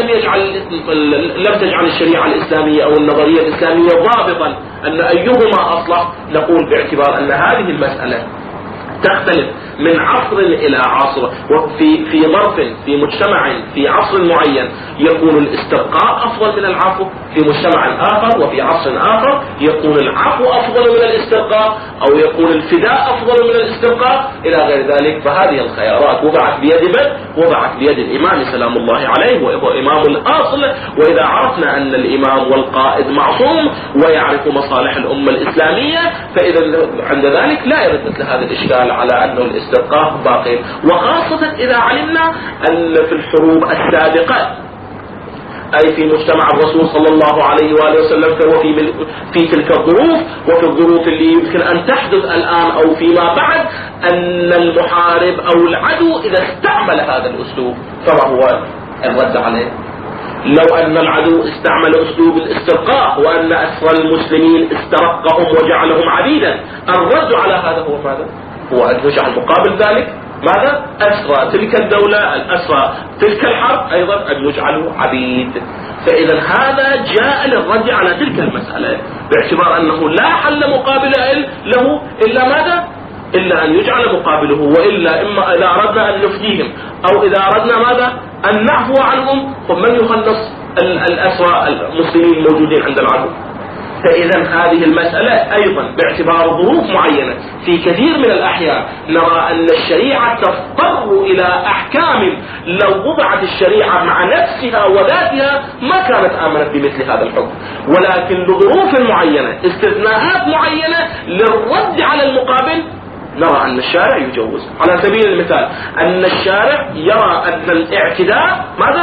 لم تجعل الشريعة الإسلامية أو النظرية الإسلامية ضابطا أن أيهما أصلح؟ نقول باعتبار أن هذه المسألة تختلف من عصر إلى عصر، وفي ظرف في مجتمع في عصر معين يكون الاسترقاء أفضل من العفو، في مجتمع آخر وفي عصر آخر يكون العفو أفضل من الاسترقاء، أو يكون الفداء أفضل من الاسترقاء إلى غير ذلك. فهذه الخيارات وضعت بيد من؟ وضعت بيد الإمام سلام الله عليه، وهو إمام الأصل. وإذا عرفنا أن الإمام والقائد معصوم ويعرف مصالح الأمة الإسلامية، فإذا عند ذلك لا يرد مثل هذا الإشكال على أنه الاسترقاق باقي. وخاصة إذا علمنا أن في الحروب السابقة أي في مجتمع الرسول صلى الله عليه وآله وسلم فهو في تلك الظروف، وفي الظروف اللي يمكن أن تحدث الآن أو فيما بعد، أن المحارب أو العدو إذا استعمل هذا الأسلوب فما هو الرد عليه؟ لو أن العدو استعمل أسلوب الاسترقاق وأن أسرى المسلمين استرقهم وجعلهم عبيدا، الرد على هذا هو ماذا؟ هو أن يجعل مقابل ذلك ماذا؟ أسرى تلك الدولة، الأسرى تلك الحرب أيضا أن يجعلوا عبيد. فإذا هذا جاء للرد على تلك المسألة باعتبار أنه لا حل مقابل له إلا ماذا؟ إلا أن يجعل مقابله، وإلا إما إذا أردنا أن نفديهم أو إذا أردنا ماذا؟ أن نعفو عنهم، فمن يخلص الأسرى المسلمين موجودين عند العدو. فإذا هذه المسألة أيضا باعتبار ظروف معينة في كثير من الأحيان نرى أن الشريعة تضطر إلى أحكام لو وضعت الشريعة مع نفسها وذاتها ما كانت آمنت بمثل هذا الحكم، ولكن لظروف معينة استثناءات معينة للرد على المقابل نرى أن الشارع يجوز. على سبيل المثال أن الشارع يرى أن الاعتداء ماذا؟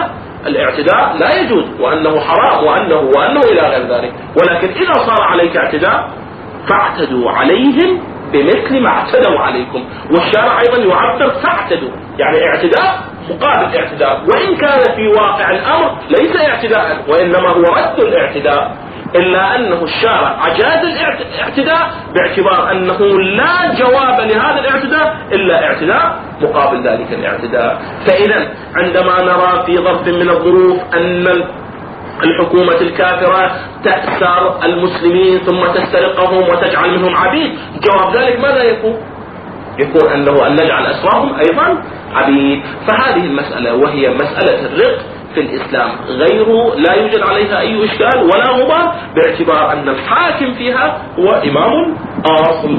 الاعتداء لا يجوز وأنه حرام وأنه إلى غير ذلك، ولكن إذا صار عليك اعتداء فاعتدوا عليهم بمثل ما اعتدوا عليكم. والشارع أيضا يعبر فاعتدوا، يعني اعتداء مقابل اعتداء، وإن كان في واقع الأمر ليس اعتداء وإنما هو رد الاعتداء، إلا أنه الشارع أجاز الاعتداء باعتبار أنه لا جواب لهذا الاعتداء إلا اعتداء مقابل ذلك الاعتداء. فإذا عندما نرى في ظرف من الظروف أن الحكومة الكافرة تأسر المسلمين ثم تسترقهم وتجعل منهم عبيد، جواب ذلك ماذا يكون؟ يكون أنه أن نجعل أسراهم أيضا عبيد. فهذه المسألة وهي مسألة الرق في الإسلام غير لا يوجد عليها أي إشكال ولا غبار، باعتبار أن الحاكم فيها هو إمام أصل.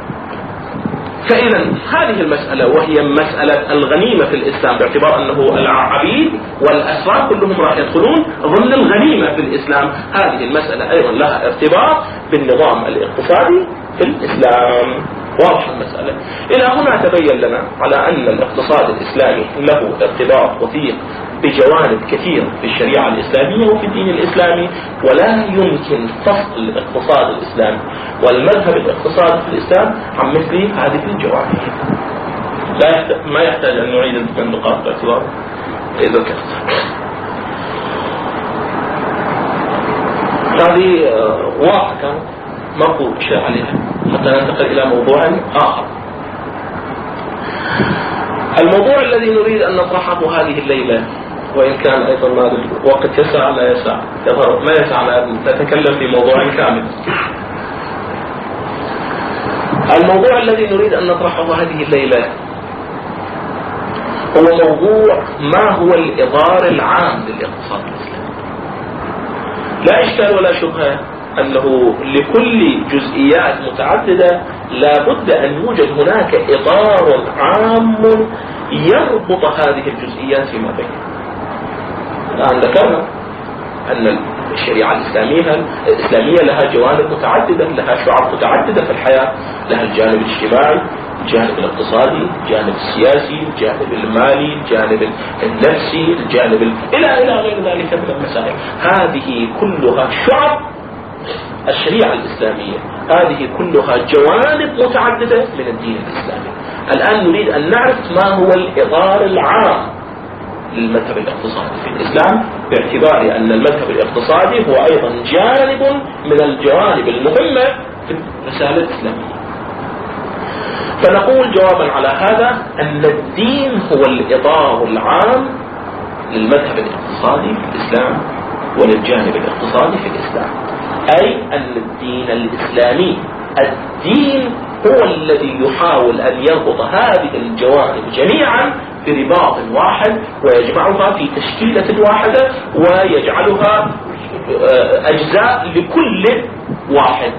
فإذا هذه المسألة وهي مسألة الغنيمة في الإسلام، باعتبار أنه العبيد والأسرى كلهم راح يدخلون ضمن الغنيمة في الإسلام، هذه المسألة أيضا لها ارتباط بالنظام الاقتصادي في الإسلام. واضح المسألة. إلى هنا تبين لنا على أن الاقتصاد الإسلامي له ارتباط وثيق بجوانب كثير في الشريعة الإسلامية وفي الدين الإسلامي، ولا يمكن فصل الاقتصاد الإسلامي والمذهب الاقتصادي في الإسلام عن مثل هذه الجوانب. ما يحتاج أن نعيد النقاط باعتبار إذا كانت هذه واقع ماكو شيء عليها، حتى ننتقل إلى موضوع آخر. الموضوع الذي نريد أن نطرحه هذه الليلة، وإن كان أيضا ما الوقت يسع لا يسع، ما يسع أن نتكلم في موضوع كامل. الموضوع الذي نريد أن نطرحه هذه الليلة هو موضوع ما هو الإطار العام للاقتصاد الإسلامي. لا إشكال ولا شبهة أنه لكل جزئيات متعددة لا بد أن يوجد هناك إطار عام يربط هذه الجزئيات فيما بينها. الآن ذكرنا أن الشريعة الإسلامية لها جوانب متعددة، لها شعب متعددة في الحياة، لها الجانب الاجتماعي، الجانب الاقتصادي، الجانب السياسي، الجانب المالي، الجانب النفسي، الجانب إلى غير ذلك من المسائل. هذه كلها شعب الشريعة الإسلامية، هذه كلها جوانب متعددة من الدين الإسلامي. الآن نريد أن نعرف ما هو الإطار العام للمذهب الاقتصادي في الإسلام، باعتبار أن المذهب الاقتصادي هو أيضا جانب من الجوانب المهمة في الرسالة الإسلامية. فنقول جوابا على هذا أن الدين هو الإطار العام للمذهب الاقتصادي في الإسلام وللجانب الاقتصادي في الإسلام، أي أن الدين الإسلامي الدين هو الذي يحاول أن يربط هذه الجوانب جميعا في رباط واحد ويجمعها في تشكيلة واحدة ويجعلها أجزاء لكل واحد.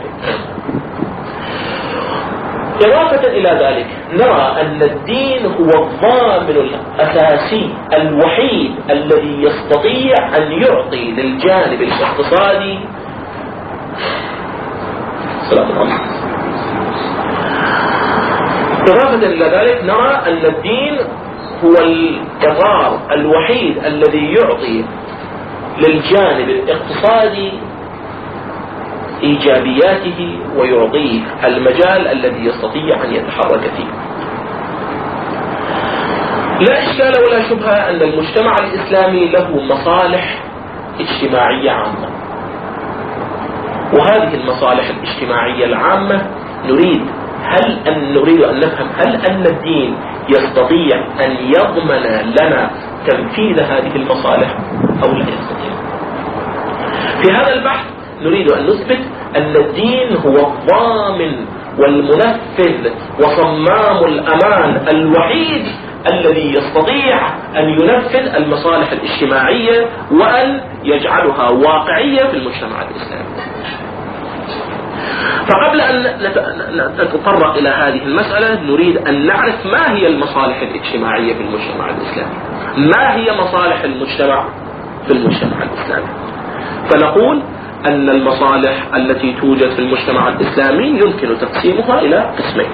إضافة إلى ذلك نرى أن الدين هو الضامن الأساسي الوحيد الذي يستطيع أن يعطي للجانب الاقتصادي إضافة إلى ذلك نرى أن الدين هو الإطار الوحيد الذي يعطي للجانب الاقتصادي إيجابياته ويعطيه المجال الذي يستطيع أن يتحرك فيه. لا إشكال ولا شبهة أن المجتمع الإسلامي له مصالح اجتماعية عامة، وهذه المصالح الاجتماعية العامة نريد أن نفهم هل أن الدين يستطيع أن يضمن لنا تنفيذ هذه المصالح أو لا يستطيع. في هذا البحث نريد أن نثبت أن الدين هو الضامن والمنفذ وصمام الأمان الوحيد الذي يستطيع أن ينفذ المصالح الاجتماعية وأن يجعلها واقعية في المجتمع الإسلامي. فقبل أن نتطرق إلى هذه المسألة نريد أن نعرف ما هي المصالح الاجتماعية في المجتمع الإسلامي، ما هي مصالح المجتمع في المجتمع الإسلامي. فنقول أن المصالح التي توجد في المجتمع الإسلامي يمكن تقسيمها إلى قسمين: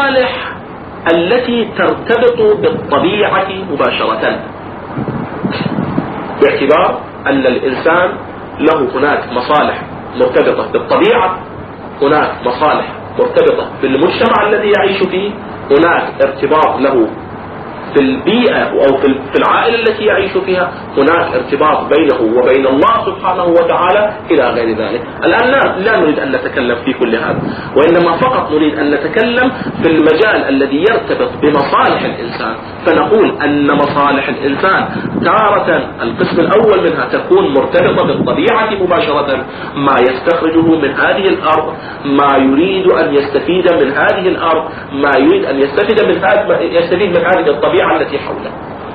المصالح التي ترتبط بالطبيعة مباشرة، باعتبار أن الإنسان له هناك مصالح مرتبطة بالطبيعة، هناك مصالح مرتبطة بالمجتمع الذي يعيش فيه، هناك ارتباط له في البيئة أو في العائلة التي يعيش فيها، هناك ارتباط بينه وبين الله سبحانه وتعالى إلى غير ذلك. الآن لا نريد أن نتكلم في كل هذا، وإنما فقط نريد أن نتكلم في المجال الذي يرتبط بمصالح الإنسان. فنقول أن مصالح الإنسان تارة القسم الأول منها تكون مرتبطة بالطبيعة مباشرة، ما يستخرجه من هذه الأرض، ما يريد أن يستفيد من هذه الأرض، ما يريد أن يستفيد من هذه الطبيعة التي حوله.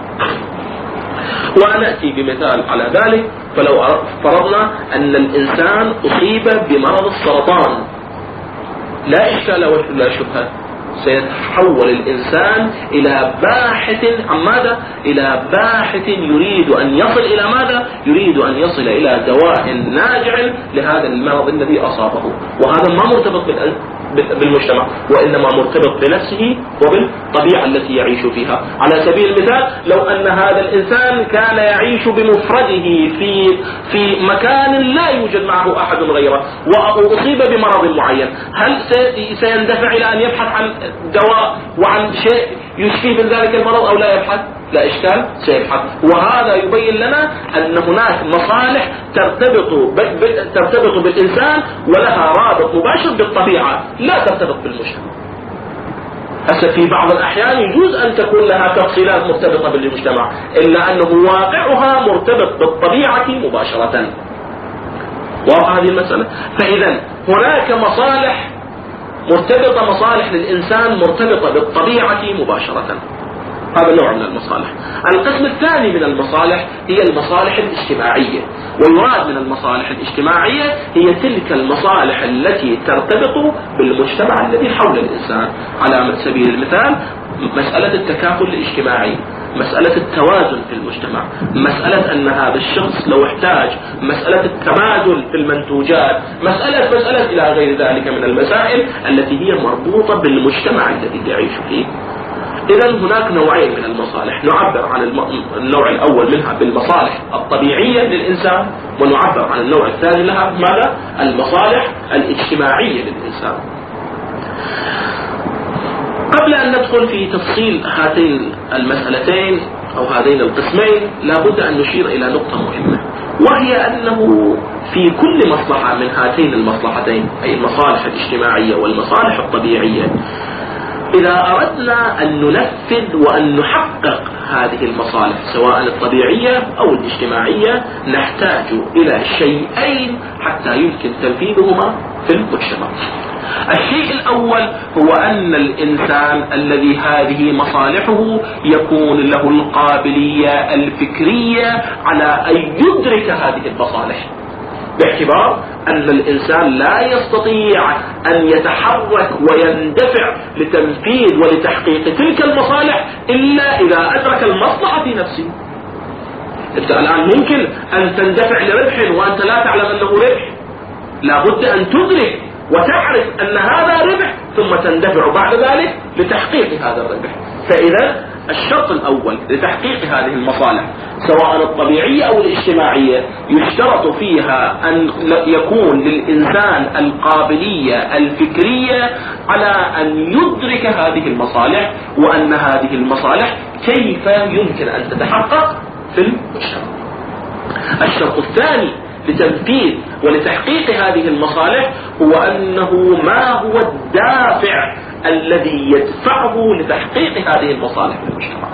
ونأتي بمثال على ذلك. فلو فرضنا أن الإنسان أصيب بمرض السرطان، لا إشكال ولا شبهة، سيتحول الإنسان إلى باحث عن ماذا؟ إلى باحث يريد أن يصل إلى ماذا؟ يريد أن يصل إلى دواء ناجع لهذا المرض الذي أصابه. وهذا ما مرتبط بالمجتمع، وإنما مرتبط بنفسه وبالطبيعة التي يعيش فيها. على سبيل المثال، لو أن هذا الإنسان كان يعيش بمفرده في مكان لا يوجد معه أحد غيره وأصيب بمرض معين، هل سيندفع إلى أن يبحث عن دواء وعن شيء يشفيه من ذلك المرض أو لا يبحث؟ لا إشكال، سيبحث. وهذا يبين لنا أن هناك مصالح ترتبط بالإنسان ولها رابط مباشر بالطبيعة، لا ترتبط بالمجتمع. هسه في بعض الأحيان يجوز أن تكون لها تفصيلات مرتبطة بالمجتمع، إلا أنه واقعها مرتبط بالطبيعة مباشرة. واضح هذه المسألة؟ فإذا هناك مصالح للإنسان مرتبطة بالطبيعة مباشرة. هذا نوع من المصالح. القسم الثاني من المصالح هي المصالح الاجتماعية، ويراد من المصالح الاجتماعية هي تلك المصالح التي ترتبط بالمجتمع الذي حول الإنسان. على سبيل المثال، مسألة التكافل الاجتماعي، مسألة التوازن في المجتمع، مسألة أن هذا الشخص لو احتاج، مسألة التبادل في المنتوجات، مسألة إلى غير ذلك من المسائل التي هي مربوطة بالمجتمع الذي يعيش فيه. إذن هناك نوعين من المصالح، نعبر عن النوع الأول منها بالمصالح الطبيعية للإنسان، ونعبر عن النوع الثاني لها ماذا؟ المصالح الاجتماعية للإنسان. قبل أن ندخل في تفصيل هاتين المسألتين أو هذين القسمين، لابد أن نشير إلى نقطة مهمة، وهي أنه في كل مصلحة من هاتين المصلحتين، أي المصالح الاجتماعية والمصالح الطبيعية، إذا أردنا أن ننفذ وأن نحقق هذه المصالح سواء الطبيعية أو الاجتماعية، نحتاج إلى شيئين حتى يمكن تنفيذهما في المجتمع. الشيء الأول هو أن الإنسان الذي هذه مصالحه يكون له القابلية الفكرية على أن يدرك هذه المصالح، باعتبار أن الإنسان لا يستطيع أن يتحرك ويندفع لتنفيذ ولتحقيق تلك المصالح إلا إذا أدرك المصلحة في نفسه. أنت الآن ممكن أن تندفع لربح وأنت لا تعلم أنه ربح، لابد أن تدرك وتعرف أن هذا ربح ثم تندفع بعد ذلك لتحقيق هذا الربح. فإذا الشرط الأول لتحقيق هذه المصالح سواء الطبيعية أو الاجتماعية، يشترط فيها أن يكون للإنسان القابلية الفكرية على أن يدرك هذه المصالح، وأن هذه المصالح كيف يمكن أن تتحقق في المجتمع. الشرط الثاني لتنفيذ ولتحقيق هذه المصالح هو أنه ما هو الدافع الذي يدفعه لتحقيق هذه المصالح في المجتمع،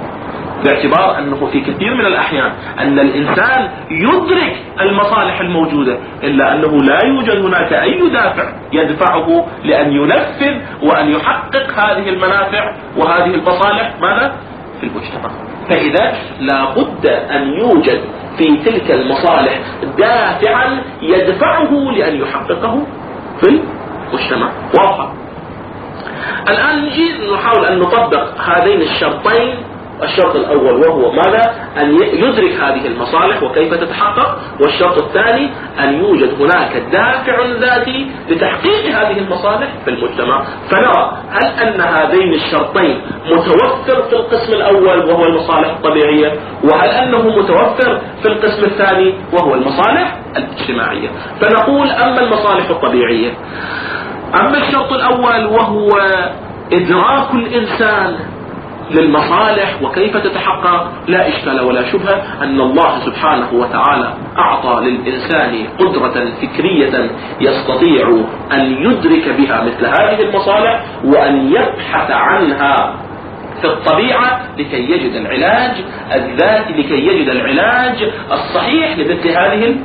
باعتبار أنه في كثير من الأحيان أن الإنسان يدرك المصالح الموجودة، إلا أنه لا يوجد هناك أي دافع يدفعه لأن ينفذ وأن يحقق هذه المنافع وهذه المصالح ماذا؟ في المجتمع. فإذا لابد أن يوجد في تلك المصالح دافعا يدفعه لأن يحققه في المجتمع. واضح؟ الآن نجي نحاول أن نطبق هذين الشرطين الشرط الأول وهو ماذا؟ أن يدرك هذه المصالح وكيف تتحقق. والشرط الثاني أن يوجد هناك دافع ذاتي لتحقيق هذه المصالح في المجتمع. فنرى هل أن هذين الشرطين متوفر في القسم الأول وهو المصالح الطبيعية، وهل أنه متوفر في القسم الثاني وهو المصالح الاجتماعية. فنقول أما المصالح الطبيعية، أما الشرط الأول وهو إدراك الإنسان للمصالح وكيف تتحقق، لا إشكال ولا شبهة أن الله سبحانه وتعالى أعطى للإنسان قدرة فكرية يستطيع أن يدرك بها مثل هذه المصالح وأن يبحث عنها في الطبيعة لكي يجد العلاج الذاتي، لكي يجد العلاج الصحيح لمثل هذه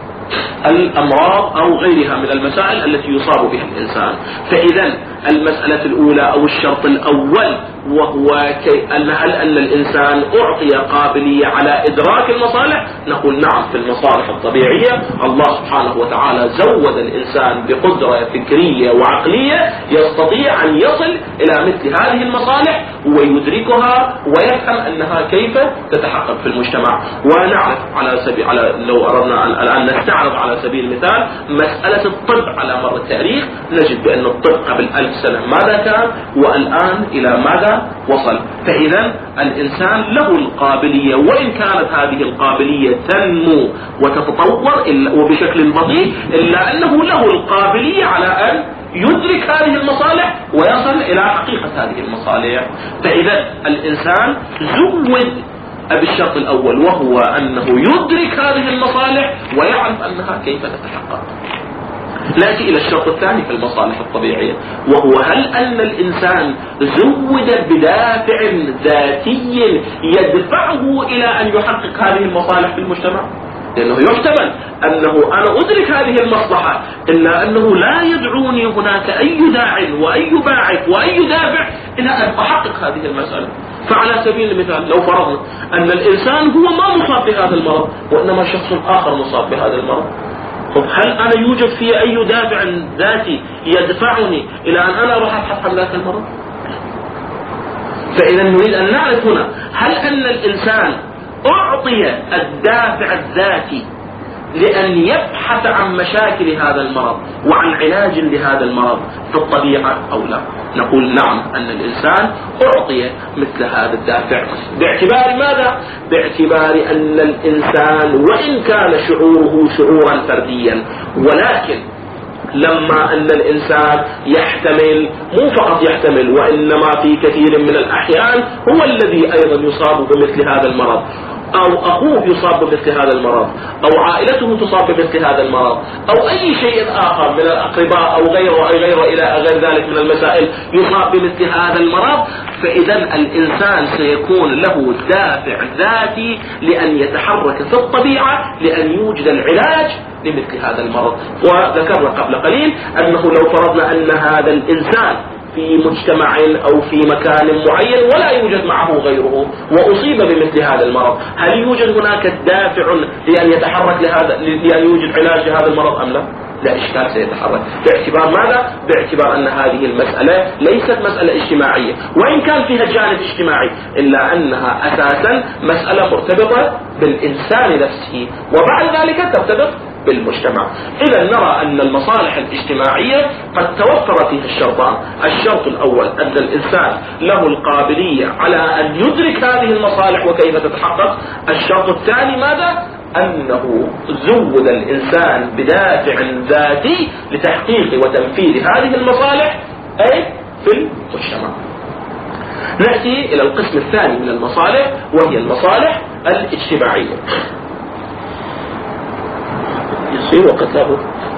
الأمراض أو غيرها من المسائل التي يصاب بها الإنسان. فإذا المسألة الأولى أو الشرط الأول وهو هل أن الإنسان أعطي قابلية على إدراك المصالح؟ نقول نعم. في المصالح الطبيعية الله سبحانه وتعالى زود الإنسان بقدرة فكرية وعقلية يستطيع أن يصل إلى مثل هذه المصالح ويدركها ويفهم أنها كيف تتحقق في المجتمع. ونعرف لو أردنا الآن نستعرض على سبيل المثال مسألة الطب على مر التاريخ، نجد بأن الطب قبل 1000 سنة ماذا كان والآن إلى ماذا وصل. فإذا الإنسان له القابلية، وإن كانت هذه القابلية تنمو وتتطور وبشكل بطيء، إلا أنه له القابلية على أن يدرك هذه المصالح ويصل إلى حقيقة هذه المصالح. فإذا الإنسان زود بالشرط الأول وهو أنه يدرك هذه المصالح ويعرف أنها كيف تتحقق. نأتي إلى الشرط الثاني في المصالح الطبيعية وهو هل أن الإنسان زود بدافع ذاتي يدفعه إلى أن يحقق هذه المصالح في المجتمع؟ لأنه يحتمل أنه أنا أدرك هذه المصلحة إلا أنه لا يدعوني هناك أي داع وأي باعث وأي دافع إلى أن أحقق هذه المسألة. فعلى سبيل المثال لو فرضنا أن الإنسان هو ما مصاب بهذا المرض وإنما شخص آخر مصاب بهذا المرض، هل أنا يوجد في أي دافع ذاتي يدفعني إلى أن أنا أروح أبحث عن ذاك المرض؟ فإذا نريد أن نعرف هنا هل أن الإنسان أعطي الدافع الذاتي لأن يبحث عن مشاكل هذا المرض وعن علاج لهذا المرض في الطبيعة أو لا؟ نقول نعم، أن الإنسان أعطي مثل هذا الدافع. باعتبار ماذا؟ باعتبار أن الإنسان وإن كان شعوره شعورا فرديا، ولكن لما أن الإنسان يحتمل، مو فقط يحتمل وإنما في كثير من الأحيان هو الذي أيضا يصاب بمثل هذا المرض، أو أخوه يصاب بمثل هذا المرض، أو عائلته تصاب بمثل هذا المرض، أو أي شيء آخر من الأقرباء أو غيره إلى غير ذلك من المسائل يصاب بمثل هذا المرض. فإذا الإنسان سيكون له دافع ذاتي لأن يتحرك في الطبيعة لأن يوجد العلاج لمثل هذا المرض. وذكرنا قبل قليل أنه لو فرضنا أن هذا الإنسان في مجتمع أو في مكان معين ولا يوجد معه غيره وأصيب بمثل هذا المرض، هل يوجد هناك دافع لأن يتحرك لأن يوجد علاج لهذا المرض أم لا؟ لا إشكال، سيتحرك. باعتبار ماذا؟ باعتبار أن هذه المسألة ليست مسألة اجتماعية، وإن كان فيها جانب اجتماعي إلا أنها أساسا مسألة مرتبطة بالإنسان نفسه وبعد ذلك ترتبط بالمجتمع. إذا نرى أن المصالح الاجتماعية قد توفر فيها الشرطان. الشرط الأول أن الإنسان له القابلية على أن يدرك هذه المصالح وكيف تتحقق. الشرط الثاني ماذا؟ أنه زود الإنسان بدافع ذاتي لتحقيق وتنفيذ هذه المصالح أي في المجتمع. نأتي إلى القسم الثاني من المصالح وهي المصالح الاجتماعية. يصير وقت له.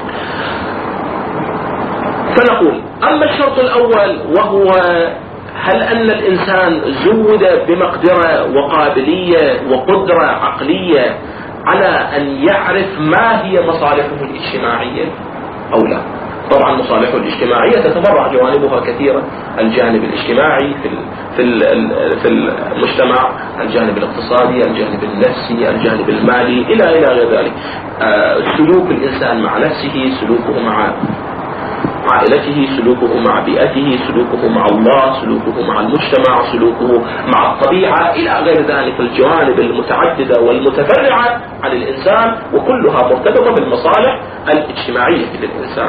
فنقول أما الشرط الأول وهو هل أن الإنسان زود بمقدرة وقابلية وقدرة عقلية على أن يعرف ما هي مصالحه الاجتماعية أو لا؟ طبعا مصالحه الاجتماعية تتفرع جوانبها كثيرة، الجانب الاجتماعي في المجتمع، الجانب الاقتصادي، الجانب النفسي، الجانب المالي إلى غير ذلك. سلوك الإنسان مع نفسه، سلوكه مع عائلته، سلوكه مع بيئته، سلوكه مع الله، سلوكه مع المجتمع، سلوكه مع الطبيعة، إلى غير ذلك الجوانب المتعددة والمتفرعة عن الإنسان، وكلها مرتبطة بالمصالح الاجتماعية للإنسان.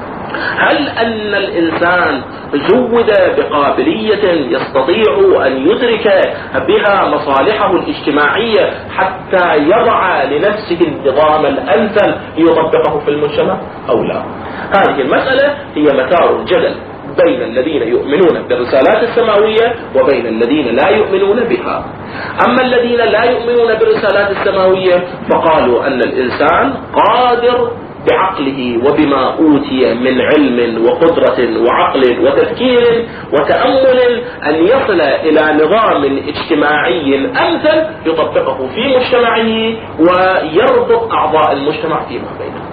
هل أن الإنسان زود بقابلية يستطيع أن يدرك بها مصالحه الاجتماعية حتى يضع لنفسه النظام الأمثل يطبقه في المجتمع أو لا؟ هذه المسألة هي مثار جدل بين الذين يؤمنون بالرسالات السماوية وبين الذين لا يؤمنون بها. أما الذين لا يؤمنون بالرسالات السماوية فقالوا أن الإنسان قادر بعقله وبما أوتي من علم وقدرة وعقل وتفكير وتأمل أن يصل إلى نظام اجتماعي أمثل يطبقه في مجتمعه ويربط أعضاء المجتمع فيما بينهم.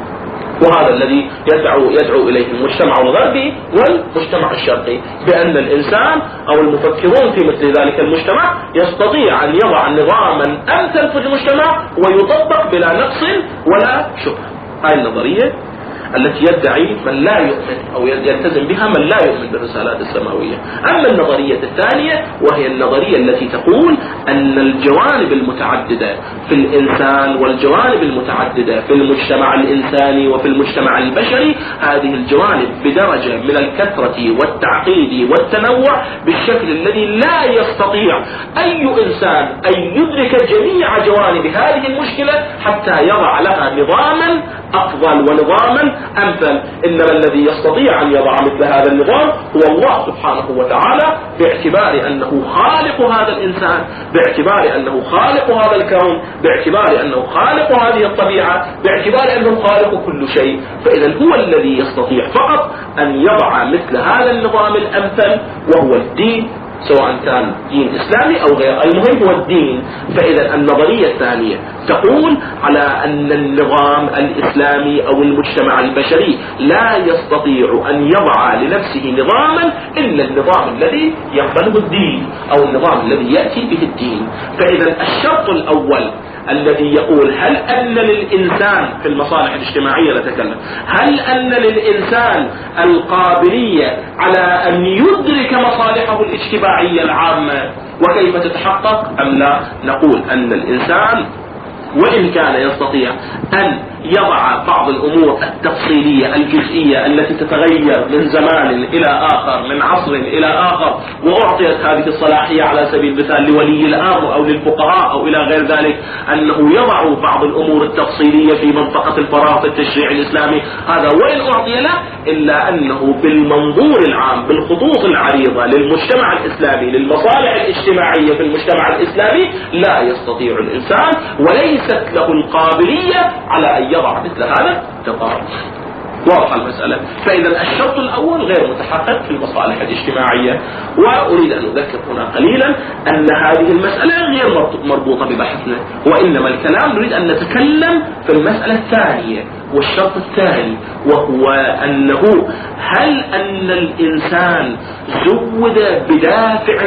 وهذا الذي يدعو إليه المجتمع الغربي والمجتمع الشرقي، بأن الإنسان أو المفكرون في مثل ذلك المجتمع يستطيع أن يضع نظاما أمثل في المجتمع ويطبق بلا نقص ولا شبهة. هاي النظرية التي يدعي من لا يؤمن أو يلتزم بها من لا يؤمن بالرسالات السماوية. أما النظرية الثانية وهي النظرية التي تقول أن الجوانب المتعددة في الإنسان والجوانب المتعددة في المجتمع الإنساني وفي المجتمع البشري، هذه الجوانب بدرجة من الكثرة والتعقيد والتنوع بالشكل الذي لا يستطيع أي إنسان أن يدرك جميع جوانب هذه المشكلة حتى يضع لها نظاما أفضل ونظاما أمثل. إنما الذي يستطيع أن يضع مثل هذا النظام هو الله سبحانه وتعالى، باعتبار أنه خالق هذا الإنسان، باعتبار أنه خالق هذا الكون، باعتبار أنه خالق هذه الطبيعة، باعتبار أنه خالق كل شيء. فإذا هو الذي يستطيع فقط أن يضع مثل هذا النظام الأمثل وهو الدين، سواء كان دين إسلامي أو غير، المهم هو الدين. فإذا النظرية الثانية تقول على أن النظام الإسلامي أو المجتمع البشري لا يستطيع أن يضع لنفسه نظاما إلا النظام الذي يقبله الدين أو النظام الذي يأتي به الدين. فإذا الشرط الأول الذي يقول هل أن للإنسان في المصالح الاجتماعية نتكلم، هل أن للإنسان القابلية على أن يدرك مصالحه الاجتماعية العامة وكيف تتحقق أم لا؟ نقول أن الإنسان وإن كان يستطيع أن يضع بعض الأمور التفصيلية الجزئية التي تتغير من زمان إلى آخر، من عصر إلى آخر، وأعطيت هذه الصلاحية على سبيل المثال لولي الأمر أو للفقهاء أو إلى غير ذلك، أنه يضع بعض الأمور التفصيلية في منطقة الفراغ في التشريع الإسلامي، هذا وإن أعطي له، إلا أنه بالمنظور العام بالخطوط العريضة للمجتمع الإسلامي للمصالح الاجتماعية في المجتمع الإسلامي لا يستطيع الإنسان وليست له القابلية على أن يضع مثل هذا التطابق. واضح المسألة. فإذا الشرط الأول غير متحقق في المصالح الاجتماعية. وأريد أن أذكر هنا قليلا أن هذه المسألة غير مربوطة ببحثنا، وإنما الكلام نريد أن نتكلم في المسألة الثانية والشرط الثاني، وهو أنه هل أن الإنسان زود بدافع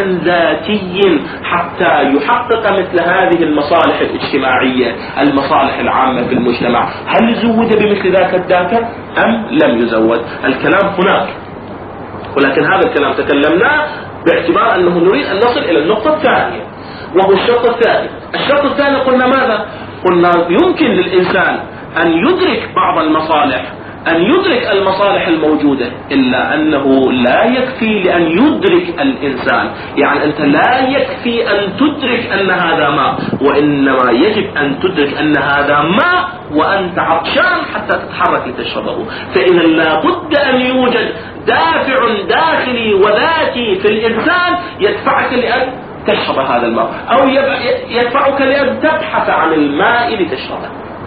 ذاتي حتى يحقق مثل هذه المصالح الاجتماعية المصالح العامة في المجتمع، هل زود بمثل ذاك الدافع أم لم يزود؟ الكلام هناك، ولكن هذا الكلام تكلمناه باعتبار أنه نريد أن نصل إلى النقطة الثانية وهو الشرط الثاني. الشرط الثاني قلنا ماذا؟ قلنا يمكن للإنسان أن يدرك بعض المصالح، أن يدرك المصالح الموجودة، إلا أنه لا يكفي لأن يدرك الإنسان. يعني أنت لا يكفي أن تدرك أن هذا ماء، وإنما يجب أن تدرك أن هذا ماء وأنت عطشان حتى تتحرك لتشربه. فإذا لا بد أن يوجد دافع داخلي وذاتي في الإنسان يدفعك لأن تشرب هذا الماء، أو يدفعك لأن تبحث عن الماء لتشربه.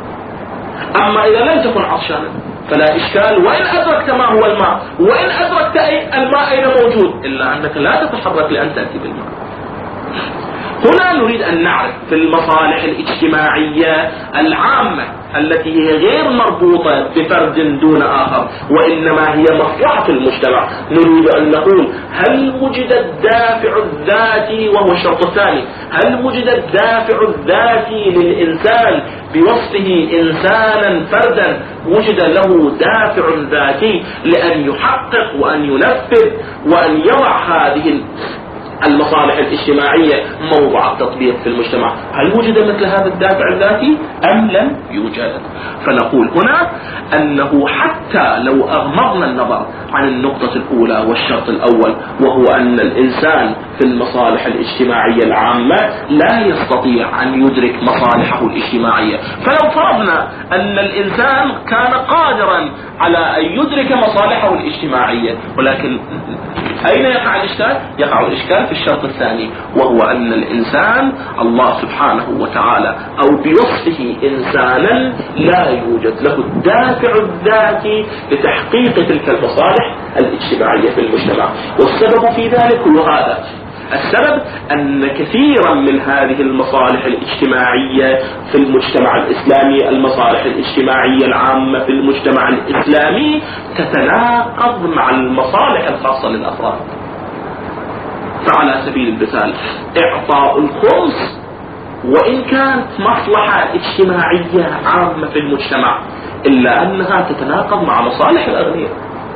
أما إذا لم تكن عطشانا فلا إشكال، وإن أدركت ما هو الماء، وإن أدركت الماء أين موجود، إلا أنك لا تتحرك لأن تأتي بالماء. هنا نريد أن نعرف في المصالح الاجتماعية العامة التي هي غير مربوطة بفرد دون آخر، وإنما هي مصلحة المجتمع. نريد أن نقول هل وجد الدافع الذاتي، وهو الشرط الثاني، هل وجد الدافع الذاتي للإنسان بوصفه إنسانا فردا، وجد له دافع ذاتي لأن يحقق وأن ينفذ وأن يضع هذه المصالح الاجتماعية موضع التطبيق في المجتمع؟ هل وجد مثل هذا الدافع الذاتي أم لم يوجد؟ فنقول هنا أنه حتى لو أغمضنا النظر عن النقطة الأولى والشرط الأول، وهو أن الإنسان في المصالح الاجتماعية العامة لا يستطيع أن يدرك مصالحه الاجتماعية، فلو فرضنا أن الإنسان كان قادرا على أن يدرك مصالحه الاجتماعية، ولكن أين يقع الإشكال؟ يقع الإشكال في الشرط الثاني، وهو أن الإنسان الله سبحانه وتعالى أو بوصفه إنسانا لا يوجد له الدافع الذاتي لتحقيق تلك المصالح الاجتماعية في المجتمع. والسبب في ذلك هو هذا: السبب أن كثيرا من هذه المصالح الاجتماعية في المجتمع الإسلامي، المصالح الاجتماعية العامة في المجتمع الإسلامي، تتناقض مع المصالح الخاصة للأفراد. فعلى سبيل المثال إعطاء الخمس وإن كانت مصلحة اجتماعية عامة في المجتمع، إلا أنها تتناقض مع مصالح الأغنياء.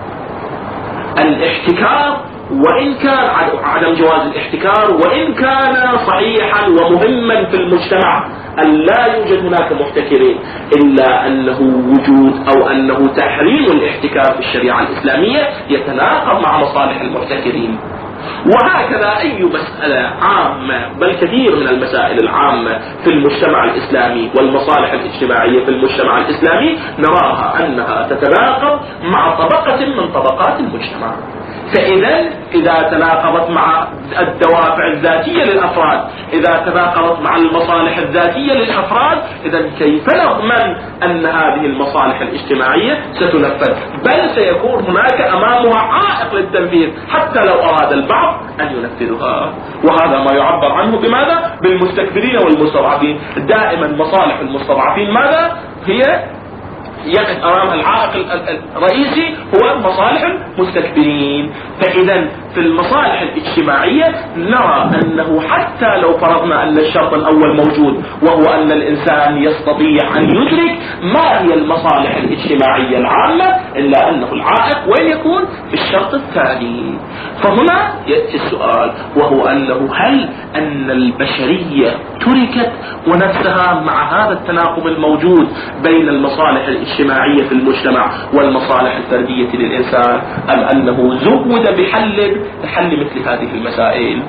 الاحتكار وإن كان عدم جواز الاحتكار وإن كان صحيحا ومهما في المجتمع أن لا يوجد هناك محتكرين، إلا أنه وجود أو أنه تحريم الاحتكار في الشريعة الإسلامية يتناقض مع مصالح المحتكرين. وهكذا أي مسألة عامة، بل كثير من المسائل العامة في المجتمع الإسلامي والمصالح الاجتماعية في المجتمع الإسلامي نراها أنها تتناقض مع طبقة من طبقات المجتمع. إذا تناقضت مع الدوافع الذاتية للأفراد، إذا تناقضت مع المصالح الذاتية للأفراد، إذا كيف نضمن أن هذه المصالح الاجتماعية ستنفذ؟ بل سيكون هناك أمامها عائق للتنفيذ حتى لو أراد البعض أن ينفذها. وهذا ما يعبر عنه بماذا؟ بالمستكبرين والمستضعفين. دائما مصالح المستضعفين ماذا هي؟ يقف أمام العائق الرئيسي هو مصالح المستكبرين. فإذا في المصالح الاجتماعية نرى أنه حتى لو فرضنا أن الشرط الأول موجود، وهو أن الإنسان يستطيع أن يدرك ما هي المصالح الاجتماعية العامة، إلا أنه العائق وين يكون؟ في الشرط الثاني. فهنا يأتي السؤال، وهو أنه هل أن البشرية تركت ونفسها مع هذا التناقض الموجود بين المصالح الاجتماعية في المجتمع والمصالح الفردية للإنسان، أم أنه زود بحل مثل هذه المسائل؟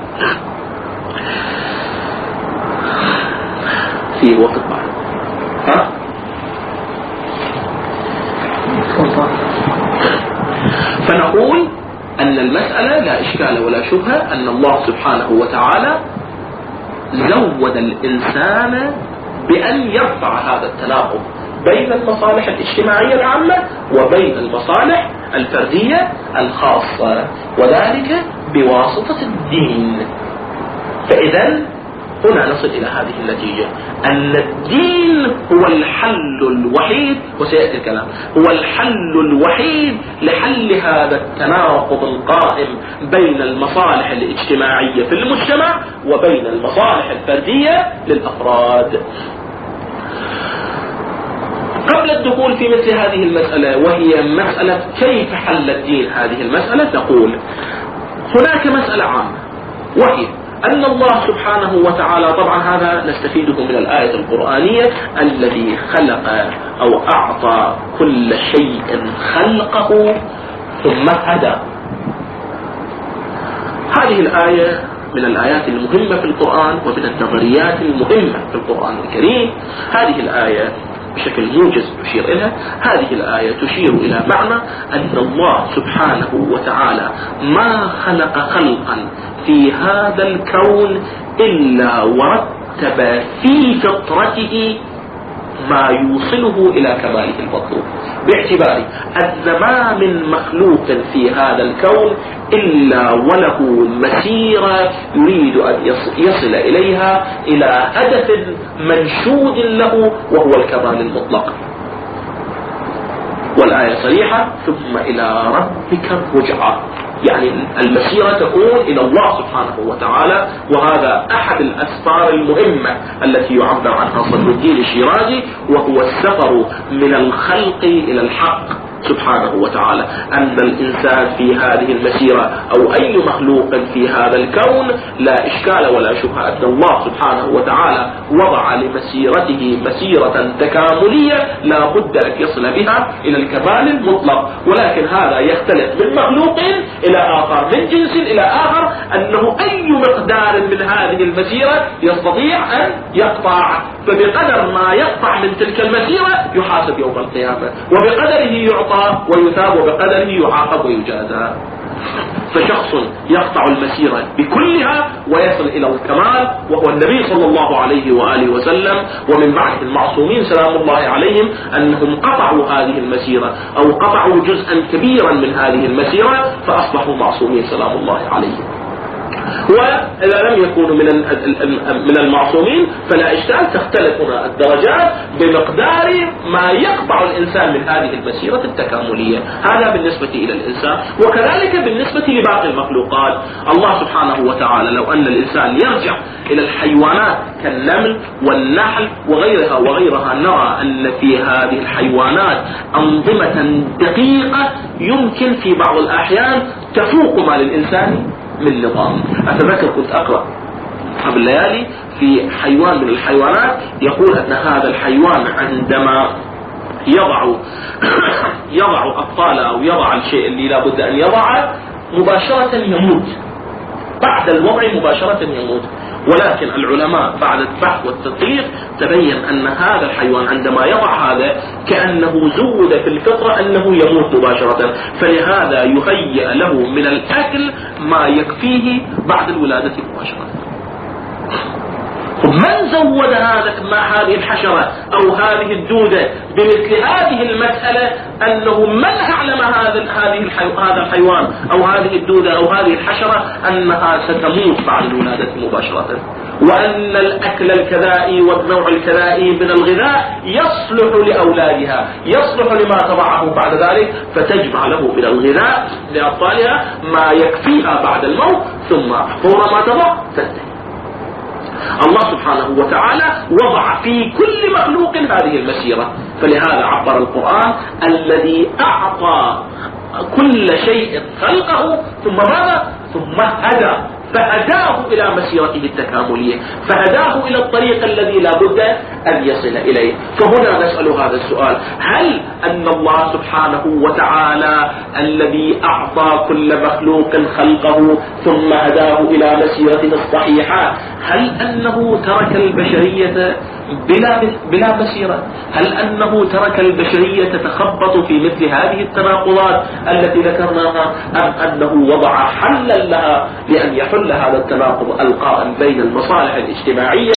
في وقت بعد فنقول أن المسألة لا إشكال ولا شبهة أن الله سبحانه وتعالى زود الإنسان بأن يرفع هذا التناقض بين المصالح الاجتماعية العامة وبين المصالح الفردية الخاصة، وذلك بواسطة الدين. فإذا هنا نصل إلى هذه النتيجة، أن الدين هو الحل الوحيد، وسيأتي الكلام، هو الحل الوحيد لحل هذا التناقض القائم بين المصالح الاجتماعية في المجتمع وبين المصالح الفردية للأفراد. قبل الدخول في مثل هذه المسألة، وهي مسألة كيف حل الدين هذه المسألة، نقول هناك مسألة عامة، وهي أن الله سبحانه وتعالى، طبعا هذا نستفيده من الآية القرآنية، الذي خلق أو أعطى كل شيء خلقه ثم هدى. هذه الآية من الآيات المهمة في القرآن ومن النظريات المهمة في القرآن الكريم. هذه الآية بشكل موجز تشير إلى هذه الآية تشير إلى معنى أن الله سبحانه وتعالى ما خلق خلقا في هذا الكون إلا ورتب في ما يوصله إلى كماله المطلوب، باعتبار أن ما من مخلوق في هذا الكون إلا وله مسيرة يريد أن يصل إليها إلى هدف منشود له وهو الكمال المطلق. والآية صريحة: ثم إلى ربك الرجعى، يعني المسيرة تكون إلى الله سبحانه وتعالى. وهذا أحد الأسفار المهمة التي يعبر عنها صدر الدين الشيرازي، وهو السفر من الخلق إلى الحق سبحانه وتعالى. أن الإنسان في هذه المسيرة أو أي مخلوق في هذا الكون لا إشكال ولا شبهة أن الله سبحانه وتعالى وضع لمسيرته مسيرة تكاملية لا بد أن يصل بها إلى الكمال المطلق. ولكن هذا يختلف من مخلوق إلى آخر، من جنس إلى آخر، أنه أي مقدار من هذه المسيرة يستطيع أن يقطع، فبقدر ما يقطع من تلك المسيرة يحاسب يوم القيامة، وبقدره يعطى ويثاب، وبقدره يعاقب ويجازى. فشخص يقطع المسيرة بكلها ويصل إلى الكمال وهو النبي صلى الله عليه وآله وسلم، ومن بعد المعصومين سلام الله عليهم أنهم قطعوا هذه المسيرة أو قطعوا جزءا كبيرا من هذه المسيرة فأصبحوا معصومين سلام الله عليهم. وإذا لم يكونوا من المعصومين فلا إشكال، تختلف هنا الدرجات بمقدار ما يقطع الإنسان من هذه المسيرة التكاملية. هذا بالنسبة إلى الإنسان، وكذلك بالنسبة لباقي المخلوقات. الله سبحانه وتعالى لو أن الإنسان يرجع إلى الحيوانات كالنمل والنحل وغيرها نرى أن في هذه الحيوانات أنظمة دقيقة يمكن في بعض الأحيان تفوق ما للإنسان من نظام. أتذكر كنت أقرأ قبل ليالي في حيوان من الحيوانات يقول أن هذا الحيوان عندما يضع أطفاله أو يضع الشيء اللي لا بد أن يضعه مباشرة يموت، بعد الوضع مباشرة يموت. ولكن العلماء بعد البحث والتدقيق تبين أن هذا الحيوان عندما يضع هذا كأنه زود في الفطرة أنه يموت مباشرة، فلهذا يهيأ له من الأكل ما يكفيه بعد الولادة مباشرة. من زود هذه الحشرة أو هذه الدودة بمثل هذه المسألة أنه من أعلم هذا الحيوان أو هذه الدودة أو هذه الحشرة أنها ستموت بعد الولادة مباشرة، وأن الأكل الكذائي والنوع الكذائي من الغذاء يصلح لأولادها، يصلح لما تضعه بعد ذلك، فتجمع له من الغذاء لأطفالها ما يكفيها بعد الموت، ثم فور ما تضع تنتهي. الله سبحانه وتعالى وضع في كل مخلوق هذه المسيرة، فلهذا عبر القرآن: الذي أعطى كل شيء خلقه ثم ماذا؟ ثم هدى، فهداه إلى مسيرته التكاملية، فهداه إلى الطريق الذي لا بد أن يصل إليه. فهنا نسأل هذا السؤال: هل أن الله سبحانه وتعالى الذي أعطى كل مخلوق خلقه ثم هداه إلى مسيرته الصحيحة، هل أنه ترك البشرية بلا مسيرة؟ هل أنه ترك البشرية تتخبط في مثل هذه التناقضات التي ذكرناها، أم أنه وضع حلا لها لأن يحل هذا التناقض القائم بين المصالح الاجتماعية